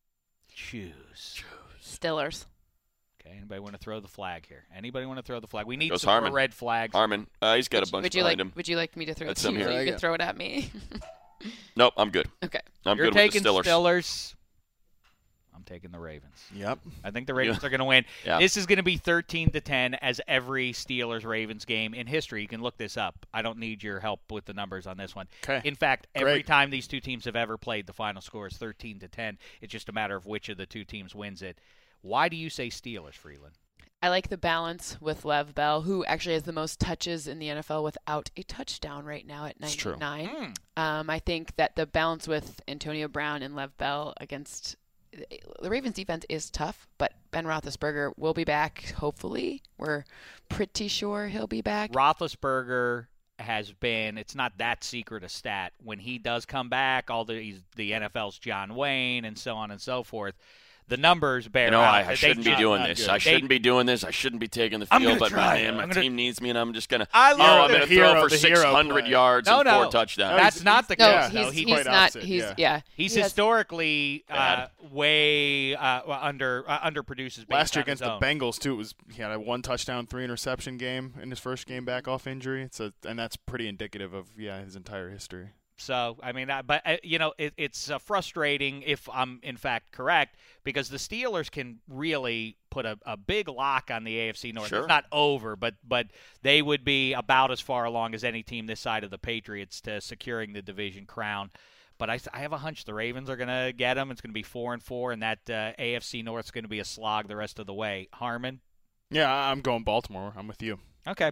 Choose. Stillers. Okay, anybody want to throw the flag here? Anybody want to throw the flag? We need Goes some more Harmon. red flags. Harmon, he's got a bunch Would you behind like? him. Would you like me to throw it That's to you? some Or here. you Yeah, can throw it at me. Nope, I'm good. Okay. I'm You're good taking with the Steelers. Stillers. I'm taking the Ravens. Yep. I think the Ravens are going to win. Yeah. This is going to be 13-10 as every Steelers-Ravens game in history. You can look this up. I don't need your help with the numbers on this one. Okay. In fact, every Great. time these two teams have ever played, the final score is 13-10. It's just a matter of which of the two teams wins it. Why do you say Steelers, Freeland? I like the balance with Lev Bell, who actually has the most touches in the NFL without a touchdown right now at 99. I think that the balance with Antonio Brown and Lev Bell against the Ravens defense is tough, but Ben Roethlisberger will be back, hopefully. We're pretty sure he'll be back. Roethlisberger has been, it's not that secret a stat. When he does come back, he's the NFL's John Wayne and so on and so forth. The numbers bear out. I shouldn't be doing this. I shouldn't be doing this. I shouldn't be taking the field, but my team needs me, and I'm just going to I'm going to throw for 600 yards and 4 touchdowns. That's not the case. No, he's not. He's historically way underproduces. Last year against the Bengals, too, he had a 1 touchdown, 3 interception game in his first game back off injury. And that's pretty indicative of, his entire history. So, I mean, it's frustrating if I'm, in fact, correct, because the Steelers can really put a big lock on the AFC North. Sure. It's not over, but they would be about as far along as any team this side of the Patriots to securing the division crown. But I have a hunch the Ravens are going to get them. It's going to be 4-4, and that AFC North is going to be a slog the rest of the way. Harmon? Yeah, I'm going Baltimore. I'm with you. Okay.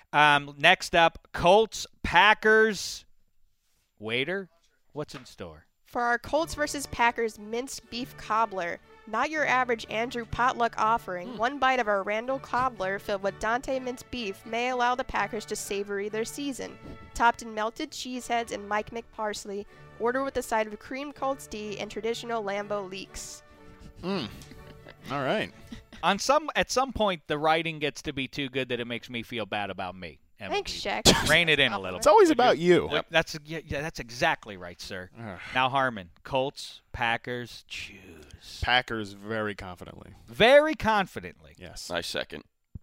Next up, Colts, Packers. Waiter, what's in store? For our Colts versus Packers minced beef cobbler, not your average Andrew potluck offering, one bite of our Randall cobbler filled with Dante minced beef may allow the Packers to savor their season. Topped in melted cheese heads and Mike McParsley, order with a side of creamed Colts D and traditional Lambeau leeks. All right. At some point, the writing gets to be too good that it makes me feel bad about me. Emily. Thanks, Shaq. Rein it in a little. It's always about you. That's exactly right, sir. Now, Harmon, Colts, Packers, choose. Packers very confidently. Very confidently. Yes. I second.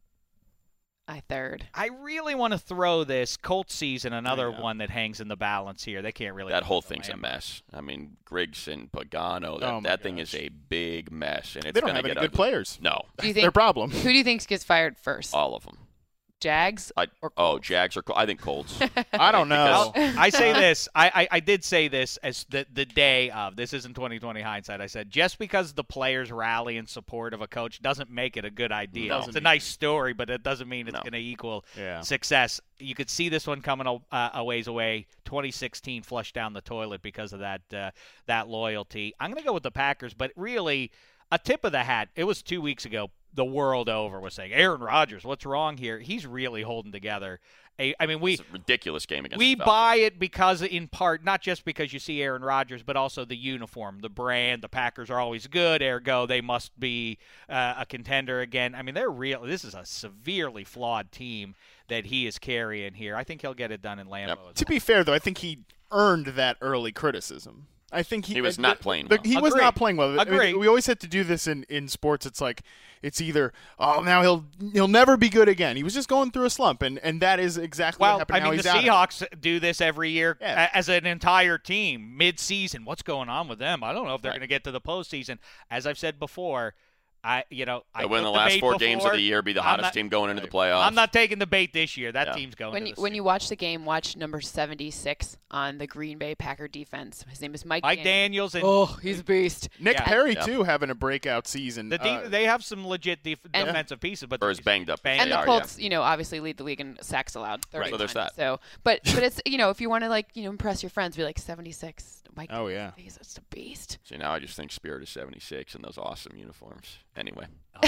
I third. I really want to throw this Colts season, another one that hangs in the balance here. They can't really. That whole thing's a mess. I mean, Griggs and Pagano, that thing is a big mess, and it's they don't going to have get any ugly. good players. No. Do you think, their problem. Who do you think gets fired first? All of them. Jags or Colts? Jags or I think Colts. I don't know. I say this. I did say this as the day of. This isn't 2020 hindsight. I said just because the players rally in support of a coach doesn't make it a good idea. No. It's a nice story, but it doesn't mean it's going to equal success. You could see this one coming a ways away. 2016 flushed down the toilet because of that loyalty. I'm going to go with the Packers, but really a tip of the hat. It was 2 weeks ago. The world over was saying, Aaron Rodgers, what's wrong here? He's really holding together. It's a ridiculous game against we the Falcons. buy it because, in part, not just because you see Aaron Rodgers, but also the uniform, the brand. The Packers are always good, ergo they must be a contender again. I mean, this is a severely flawed team that he is carrying here. I think he'll get it done in Lambeau. Yep. To be fair, though, I think he earned that early criticism. I think he was not playing well. He was not playing well. Agreed. I mean, we always have to do this in sports. It's like it's either now he'll never be good again. He was just going through a slump, and that is exactly what happened. I mean, the Seahawks do this every year Yeah. as an entire team mid-season. What's going on with them? I don't know if they're going to get to the postseason. As I've said before, I win the last 4 games of the year, be the hottest team going into the playoffs. I'm not taking the bait this year. That team's going. When you watch the game, watch number 76 on the Green Bay Packer defense. His name is Mike Daniels. And he's a beast. Nick Perry too, having a breakout season. They have some legit defensive pieces, but they're as banged up. And the Colts, obviously lead the league in sacks allowed. 30 so there's that. So, but it's if you want to impress your friends, be like 76. Mike, he's just a beast. See, now I just think Spirit is 76 and those awesome uniforms. Anyway.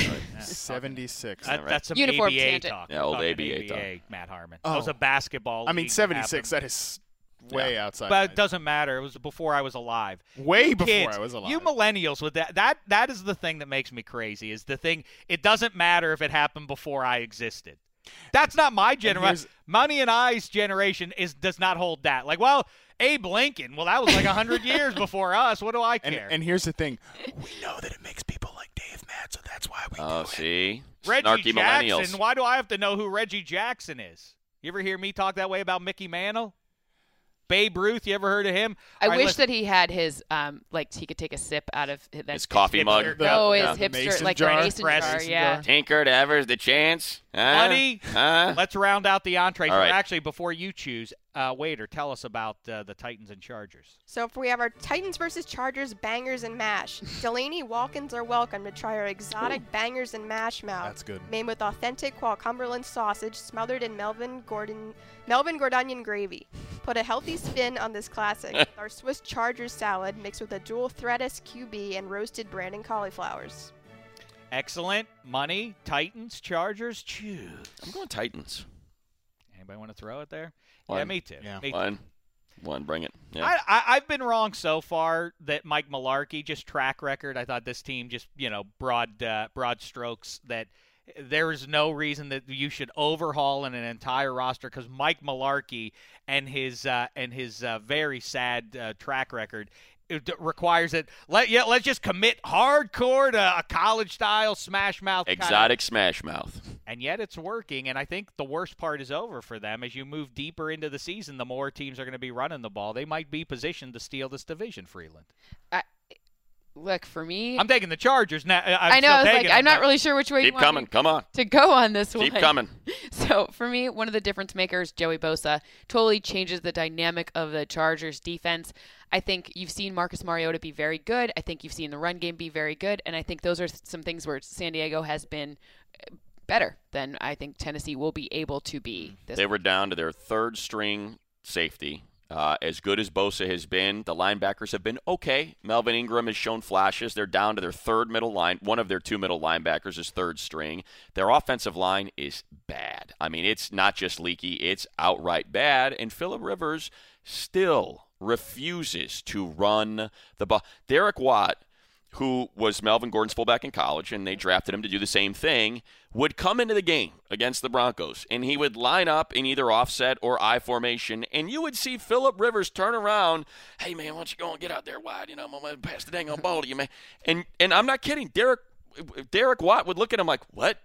76. That's some Uniform ABA tangent. talk. Yeah, old ABA ABA talk. Matt Harmon. That was a basketball. I mean, league 76. That That is way outside. But it doesn't matter. It was before I was alive. Way before Kids, I was alive. You millennials with that is the thing that makes me crazy. Is the thing. It doesn't matter if it happened before I existed. That's not my generation. Money and I's generation does not hold that. Like, well, Abe Lincoln. Well, that was like 100 years before us. What do I care? And here's the thing. We know that it makes people like Dave mad, so that's why we do it. See? Reggie Snarky Jackson. millennials. Why do I have to know who Reggie Jackson is? You ever hear me talk that way about Mickey Mantle? Babe Ruth, you ever heard of him? I wish that he had his he could take a sip out of that his coffee mug. His the hipster, mason like jar. the mason jar. Yeah. Tinker, ever's the chance. Buddy, let's round out the entrees. All right. Actually, before you choose, waiter, tell us about the Titans and Chargers. So if we have our Titans versus Chargers bangers and mash, Delaney walk-ins are welcome to try our exotic bangers and mash mouth. That's good. Made with authentic Cumberland sausage smothered in Melvin Gordonian gravy. Put a healthy spin on this classic with our Swiss Chargers salad mixed with a dual threadis QB and roasted Brandon cauliflowers. Excellent. Money, Titans, Chargers, choose. I'm going Titans. Anybody want to throw it there? One. Yeah, me too. Yeah. Me too. One, bring it. Yeah. I've been wrong so far that Mike Mularkey, just track record. I thought this team just, broad strokes that there is no reason that you should overhaul an entire roster because Mike Mularkey and his very sad track record it requires it. Let's just commit hardcore to a college-style smash mouth. Exotic smash mouth. And yet it's working, and I think the worst part is over for them. As you move deeper into the season, the more teams are going to be running the ball. They might be positioned to steal this division, Freeland. Look, for me, I'm taking the Chargers now. I know. I'm not really sure which way Keep you want coming. me Come on. to go on this one. Keep coming. So, for me, one of the difference makers, Joey Bosa, totally changes the dynamic of the Chargers defense. I think you've seen Marcus Mariota be very good. I think you've seen the run game be very good. And I think those are some things where San Diego has been better than I think Tennessee will be able to be. They were down to their third string safety. As good as Bosa has been, the linebackers have been okay. Melvin Ingram has shown flashes. They're down to their third middle line. One of their two middle linebackers is third string. Their offensive line is bad. I mean, it's not just leaky. It's outright bad. And Phillip Rivers still refuses to run the ball. Derek Watt, who was Melvin Gordon's fullback in college, and they drafted him to do the same thing, would come into the game against the Broncos, and he would line up in either offset or I formation, and you would see Phillip Rivers turn around, hey, man, why don't you go and get out there wide? I'm going to pass the dang on ball to you, man. And I'm not kidding. Derek Watt would look at him like, what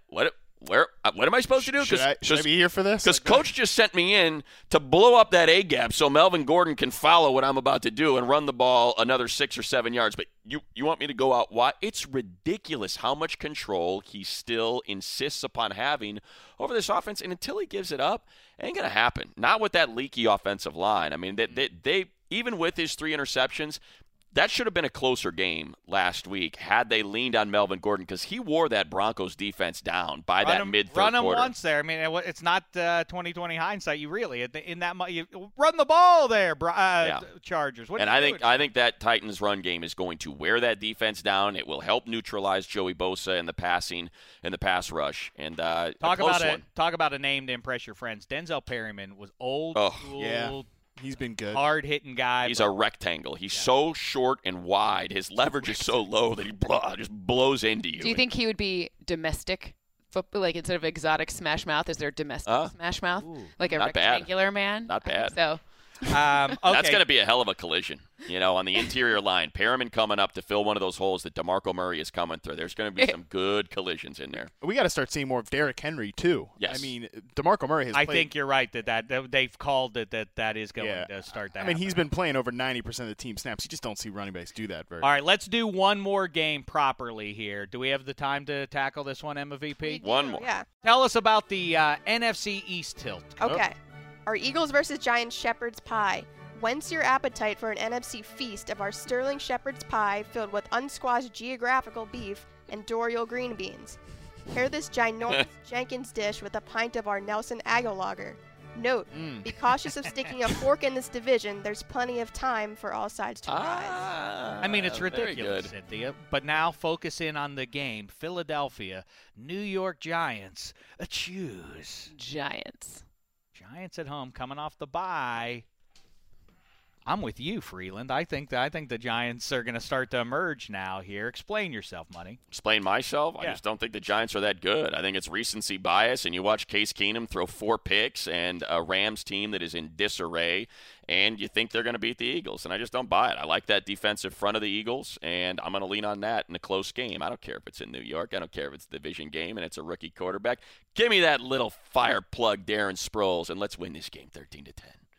am I supposed to do? Should I be here for this? Because Coach just sent me in to blow up that A-gap so Melvin Gordon can follow what I'm about to do and run the ball another 6 or 7 yards. But you want me to go out wide? It's ridiculous how much control he still insists upon having over this offense. And until he gives it up, it ain't going to happen. Not with that leaky offensive line. I mean, they even with his 3 interceptions, that should have been a closer game last week had they leaned on Melvin Gordon because he wore that Broncos defense down by that mid-third quarter. Run him once there. I mean, it's not 20/20 hindsight. You really you run the ball there, Chargers. I think that Titans run game is going to wear that defense down. It will help neutralize Joey Bosa in the passing and the pass rush. And talk about a name to impress your friends. Denzel Perryman was old school. Yeah. He's been good. Hard-hitting guy. He's a rectangle. He's so short and wide. His leverage is so low that he just blows into you. Do you think he would be domestic football, like instead of exotic smash mouth? Is there domestic smash mouth? Like a rectangular man? Not bad. So. Okay. That's going to be a hell of a collision, on the interior line. Perriman coming up to fill one of those holes that DeMarco Murray is coming through. There's going to be some good collisions in there. We got to start seeing more of Derrick Henry, too. Yes. I mean, DeMarco Murray has played. I think you're right that they've called it that is going to start that. I mean, he's been playing over 90% of the team snaps. You just don't see running backs do that very All right, let's do one more game properly here. Do we have the time to tackle this one, MVP? One more. Yeah. Tell us about the NFC East tilt. Okay. Our Eagles versus Giants Shepherd's Pie. Whence your appetite for an NFC feast of our sterling shepherd's pie filled with unsquashed geographical beef and Dorial green beans. Pair this ginormous Jenkins dish with a pint of our Nelson Aggo lager. Note, be cautious of sticking a fork in this division. There's plenty of time for all sides to rise. I mean, it's ridiculous, Cynthia. But now focus in on the game. Philadelphia, New York Giants. Choose. Giants at home coming off the bye. I'm with you, Freeland. I think the Giants are going to start to emerge now here. Explain yourself, Money. Explain myself? Yeah. I just don't think the Giants are that good. I think it's recency bias, and you watch Case Keenum throw 4 picks and a Rams team that is in disarray, and you think they're going to beat the Eagles, and I just don't buy it. I like that defensive front of the Eagles, and I'm going to lean on that in a close game. I don't care if it's in New York. I don't care if it's a division game and it's a rookie quarterback. Give me that little fire plug, Darren Sproles, and let's win this game 13-10.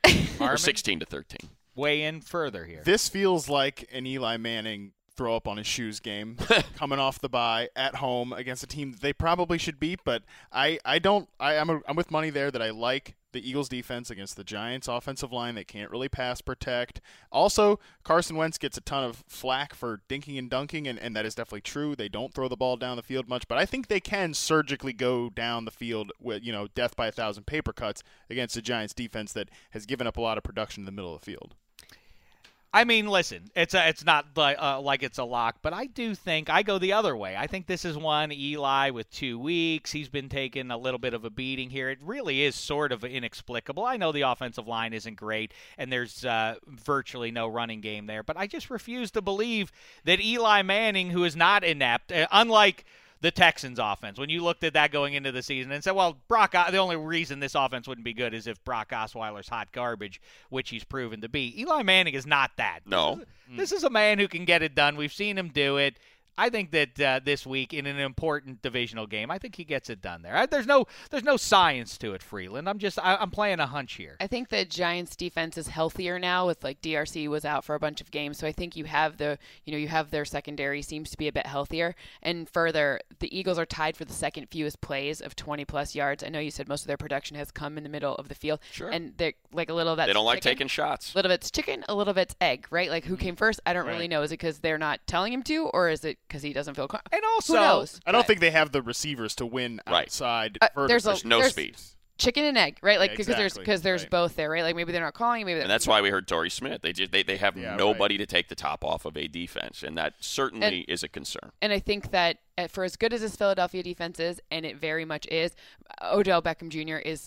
or 16-13. Weigh in further here. This feels like an Eli Manning throw up on his shoes game, coming off the bye at home against a team that they probably should beat. But I'm with money there that I like the Eagles defense against the Giants offensive line. They can't really pass protect. Also, Carson Wentz gets a ton of flack for dinking and dunking, and that is definitely true. They don't throw the ball down the field much, but I think they can surgically go down the field with, death by 1,000 paper cuts against a Giants defense that has given up a lot of production in the middle of the field. I mean, listen, it's not like it's a lock, but I do think I go the other way. I think this is one Eli with 2 weeks. He's been taking a little bit of a beating here. It really is sort of inexplicable. I know the offensive line isn't great, and there's virtually no running game there, but I just refuse to believe that Eli Manning, who is not inept, unlike the Texans offense, when you looked at that going into the season and said, well, the only reason this offense wouldn't be good is if Brock Osweiler's hot garbage, which he's proven to be. Eli Manning is not that. No. This is a man who can get it done. We've seen him do it. I think that this week in an important divisional game, I think he gets it done there. There's no science to it, Freeland. I'm playing a hunch here. I think the Giants defense is healthier now with DRC was out for a bunch of games. So I think you have their secondary seems to be a bit healthier. And further, the Eagles are tied for the second fewest plays of 20 plus yards. I know you said most of their production has come in the middle of the field. Sure. And they're a little of that. They don't like taking shots. A little bit's chicken, a little bit's egg, right? Who came first? I don't really know. Is it because they're not telling him to, or is it because he doesn't feel and also, who knows? I don't think they have the receivers to win outside. There's no speed. Chicken and egg, right? Because there's right. both there, right? Maybe they're not calling. Maybe and that's why we heard Torrey Smith. They have nobody to take the top off of a defense, and that certainly is a concern. And I think that for as good as this Philadelphia defense is, and it very much is, Odell Beckham Jr. is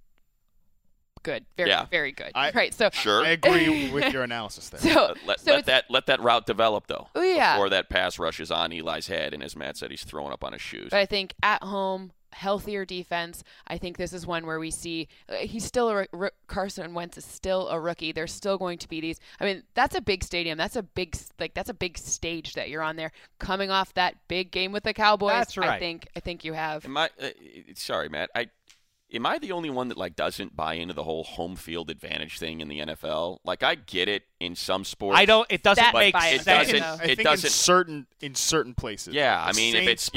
good, very good. Right, so sure. I agree with your analysis there. So, let that route develop though. Oh, yeah. Before that pass rushes on Eli's head, and as Matt said, he's throwing up on his shoes. But I think at home, healthier defense. I think this is one where we see he's still Carson Wentz is still a rookie. There's still going to be these. I mean, that's a big stadium. That's a big stage that you're on there. Coming off that big game with the Cowboys, that's right. I think you have. Sorry, Matt. Am I the only one that doesn't buy into the whole home field advantage thing in the NFL? I get it in some sports. I don't. It doesn't make sense. It doesn't. In certain places. Yeah, I mean, if it's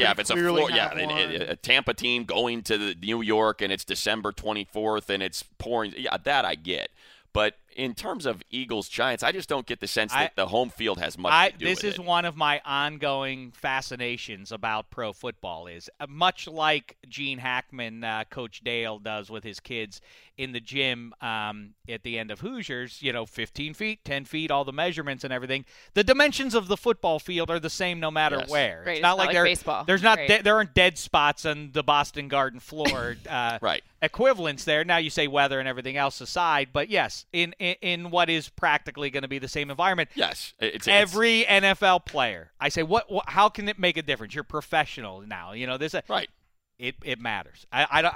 a Tampa team going to New York and it's December 24th and it's pouring, that I get. But in terms of Eagles-Giants, I just don't get the sense that the home field has much to do with it. This is one of my ongoing fascinations about pro football is much like Gene Hackman, Coach Dale, does with his kids in the gym at the end of Hoosiers, 15 feet, 10 feet, all the measurements and everything. The dimensions of the football field are the same no matter where. Right. It's not like baseball. There aren't dead spots on the Boston Garden floor. Right. Equivalents there. Now you say weather and everything else aside, but yes, in what is practically going to be the same environment. Yes, every NFL player. I say, how can it make a difference? You're professional now. Right. It matters.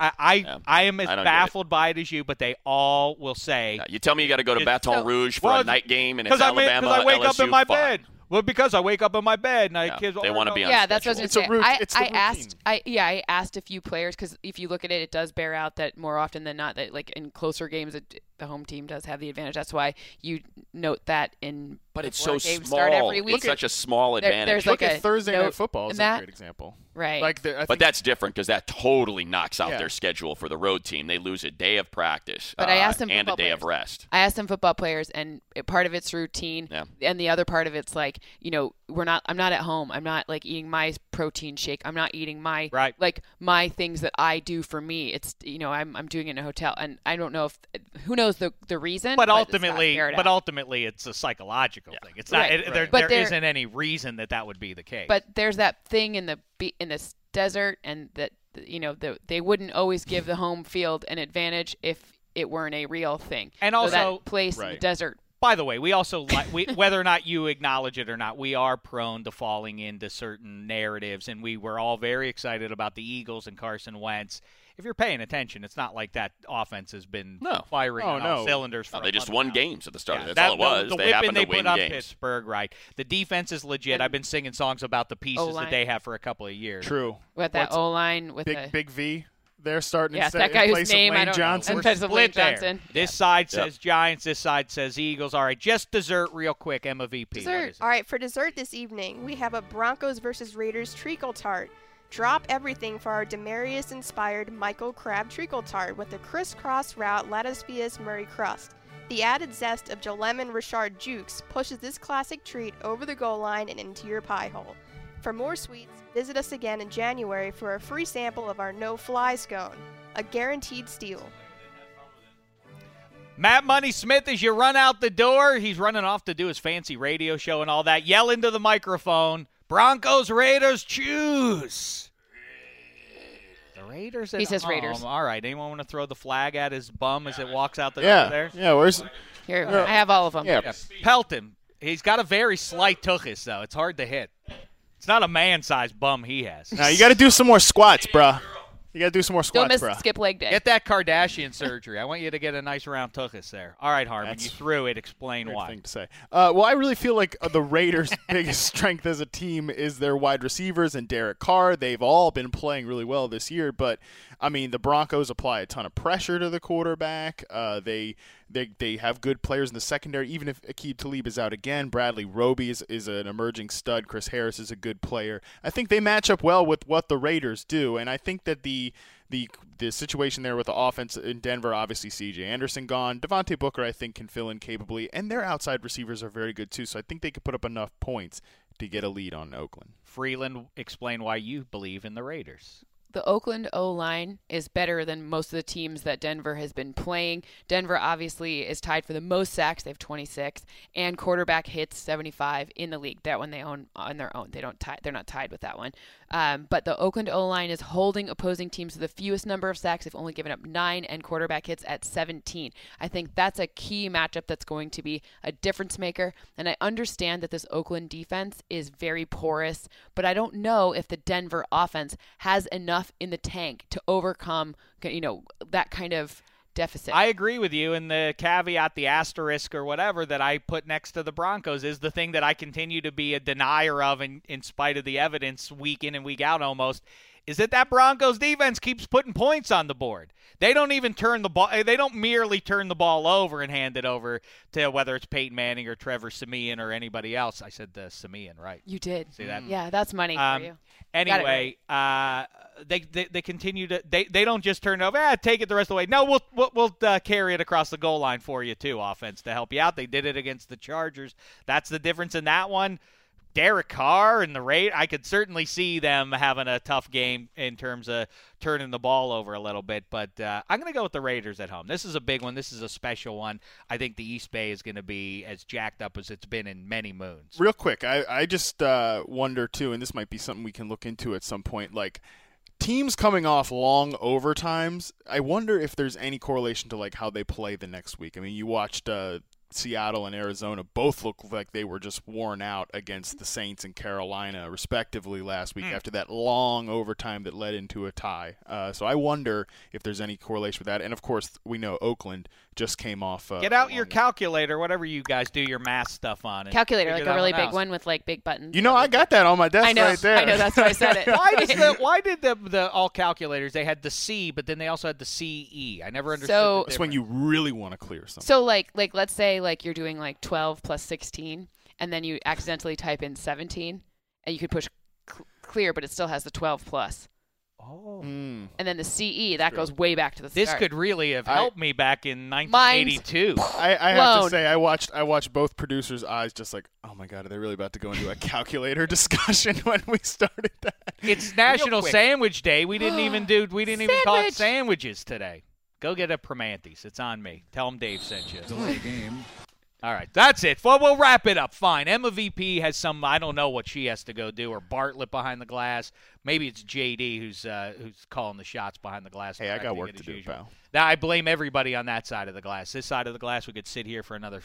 I am as baffled by it as you, but they all will say. Yeah, you tell me you got to go to Baton Rouge for a night game, and it's Alabama. Because I wake LSU, up in my fine. bed. Well, because I wake up in my bed and they want to be on. Yeah, that's what I was going to say. I asked a few players because if you look at it, it does bear out that more often than not that in closer games the home team does have the advantage. That's why you note that in. But it's so games small. Start every week. It's such a small advantage. There's Look at Thursday Night Football is a great example. Right. But that's different because that totally knocks out their schedule for the road team. They lose a day of practice I asked them and a day of rest. I asked some football players, and part of it's routine, and the other part of it's I'm not at home. I'm not eating my protein shake. I'm not eating my my things that I do for me. It's I'm doing it in a hotel, and I don't know who knows the reason. But ultimately, it's a psychological thing. It's not. There isn't any reason that would be the case. But there's that thing in this desert, and that they wouldn't always give the home field an advantage if it weren't a real thing. And also, that place in the desert. By the way, we also whether or not you acknowledge it or not, we are prone to falling into certain narratives, and we were all very excited about the Eagles and Carson Wentz. If you're paying attention, it's not like that offense has been firing on all cylinders. They just won games at the start. That's all it was. They happened to win put games. On Pittsburgh, right? The defense is legit. I've been singing songs about the pieces O-line. that they have for a couple of years. True. With that O-line, with Big V. They're starting Yeah, to that guy in whose place name of I Lane don't Johnson. know. In place of Lane Split there. Johnson. This side says Giants, this side says Eagles. All right, just dessert real quick, Emma VP. Dessert. What is it? All right, for dessert this evening, we have a Broncos versus Raiders treacle tart. Drop everything for our Demarius-inspired Michael Crab treacle tart with a crisscross route lettuce Fias Murray crust. The added zest of Lemon Richard Jukes pushes this classic treat over the goal line and into your pie hole. For more sweets, visit us again in January for a free sample of our no-fly scone, a guaranteed steal. Matt Money Smith, as you run out the door, he's running off to do his fancy radio show and all that. Yell into the microphone, Broncos, Raiders, choose. The Raiders at He says home. Raiders. All right, anyone want to throw the flag at his bum as it walks out the door there? Yeah, where's Here, I have all of them. yeah. Yeah. Pelt him. He's got a very slight tuchus, though. It's hard to hit. It's not a man-sized bum he has. Now you got to do some more squats, bruh. You got to do some more Don't squats, miss bruh. skip leg day. Get that Kardashian surgery. I want you to get a nice round tuchus there. All right, Harmon, That's you threw it. Explain Weird why. thing to say. Well, I really feel like the Raiders' biggest strength as a team is their wide receivers and Derek Carr. They've all been playing really well this year, but I mean the Broncos apply a ton of pressure to the quarterback. They have good players in the secondary. Even if Aqib Talib is out again, Bradley Roby is an emerging stud. Chris Harris is a good player. I think they match up well with what the Raiders do, and I think that the situation there with the offense in Denver, obviously C.J. Anderson gone. Devontae Booker, I think, can fill in capably, and their outside receivers are very good too, so I think they could put up enough points to get a lead on Oakland. Freeland, explain why you believe in the Raiders. The Oakland O-line is better than most of the teams that Denver has been playing. Denver obviously is tied for the most sacks. They have 26, and quarterback hits 75 in the league. That one they own on their own. They're not tied with that one. But the Oakland O-line is holding opposing teams to the fewest number of sacks. They've only given up 9, and quarterback hits at 17. I think that's a key matchup that's going to be a difference maker. And I understand that this Oakland defense is very porous, but I don't know if the Denver offense has enough in the tank to overcome, that kind of deficit. I agree with you, and the caveat, the asterisk or whatever that I put next to the Broncos is the thing that I continue to be a denier of in spite of the evidence week in and week out almost, is that Broncos defense keeps putting points on the board. They don't even turn the ball. They don't merely turn the ball over and hand it over to whether it's Peyton Manning or Trevor Siemian or anybody else. I said Siemian, right? You did. See that? Yeah, that's money for you. Anyway, they continue to they don't just turn it over. Take it the rest of the way. No, we'll carry it across the goal line for you too, offense, to help you out. They did it against the Chargers. That's the difference in that one. Derek Carr and the Raiders, I could certainly see them having a tough game in terms of turning the ball over a little bit, but I'm going to go with the Raiders at home. This is a big one. This is a special one. I think the East Bay is going to be as jacked up as it's been in many moons. Real quick, I just wonder, too, and this might be something we can look into at some point, like teams coming off long overtimes, I wonder if there's any correlation to like how they play the next week. I mean, you watched Seattle and Arizona both look like they were just worn out against the Saints and Carolina, respectively, last week after that long overtime that led into a tie. So I wonder if there's any correlation with that. And, of course, we know Oakland just came off. Get out your calculator, whatever you guys do your math stuff on. And calculator, like a really big out. one with like big buttons. You know, I got that on my desk right there. I know, that's why I said it. Why did the all calculators, they had the C, but then they also had the CE? I never understood the difference. That's when you really want to clear something. So, like let's say like you're doing like 12 plus 16, and then you accidentally type in 17, and you could push clear, but it still has the 12 plus. Oh. And then the CE, that goes way back to the start. This could really have helped me back in 1982. I have to say, I watched both producers' eyes just like, oh my God, are they really about to go into a calculator discussion when we started that? It's National Sandwich Day. We didn't even call it sandwiches today. Go get a Primanti's. It's on me. Tell them Dave sent you. Delay game. All right, that's it. Well, we'll wrap it up. Fine. Emma VP has some, I don't know what she has to go do, or Bartlett behind the glass. Maybe it's JD who's calling the shots behind the glass. Hey, I got work to do, pal. Now, I blame everybody on that side of the glass. This side of the glass, we could sit here for another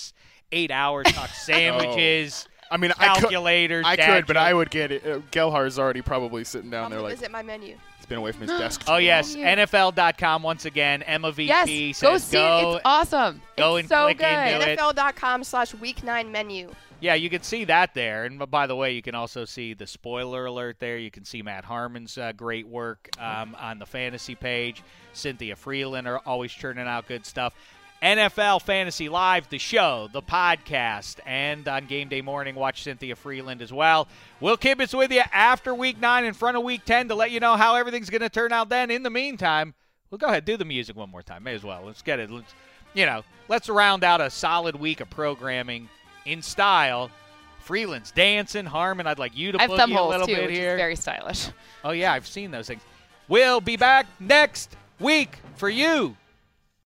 6-8 hours, talk sandwiches. I mean, calculators. I could, but I would get it. Gelhar's already probably sitting down there like. Visit my menu. been away from his desk. Oh, yes. NFL.com once again. Emma VP yes, says go see it. It's awesome. Go it's and so click good. into it. NFL.com/Week 9 menu. Yeah, you can see that there. And by the way, you can also see the spoiler alert there. You can see Matt Harmon's great work on the fantasy page. Cynthia Freeland are always churning out good stuff. NFL Fantasy Live, the show, the podcast, and on game day morning, watch Cynthia Freeland as well. We'll keep it with you after Week 9 in front of Week 10 to let you know how everything's going to turn out then. In the meantime, we'll go ahead, do the music one more time. May as well. Let's get it. Let's round out a solid week of programming in style. Freeland's dancing. Harmon, I'd like you to boogie a little bit here. Which is very stylish. Oh, yeah, I've seen those things. We'll be back next week for you.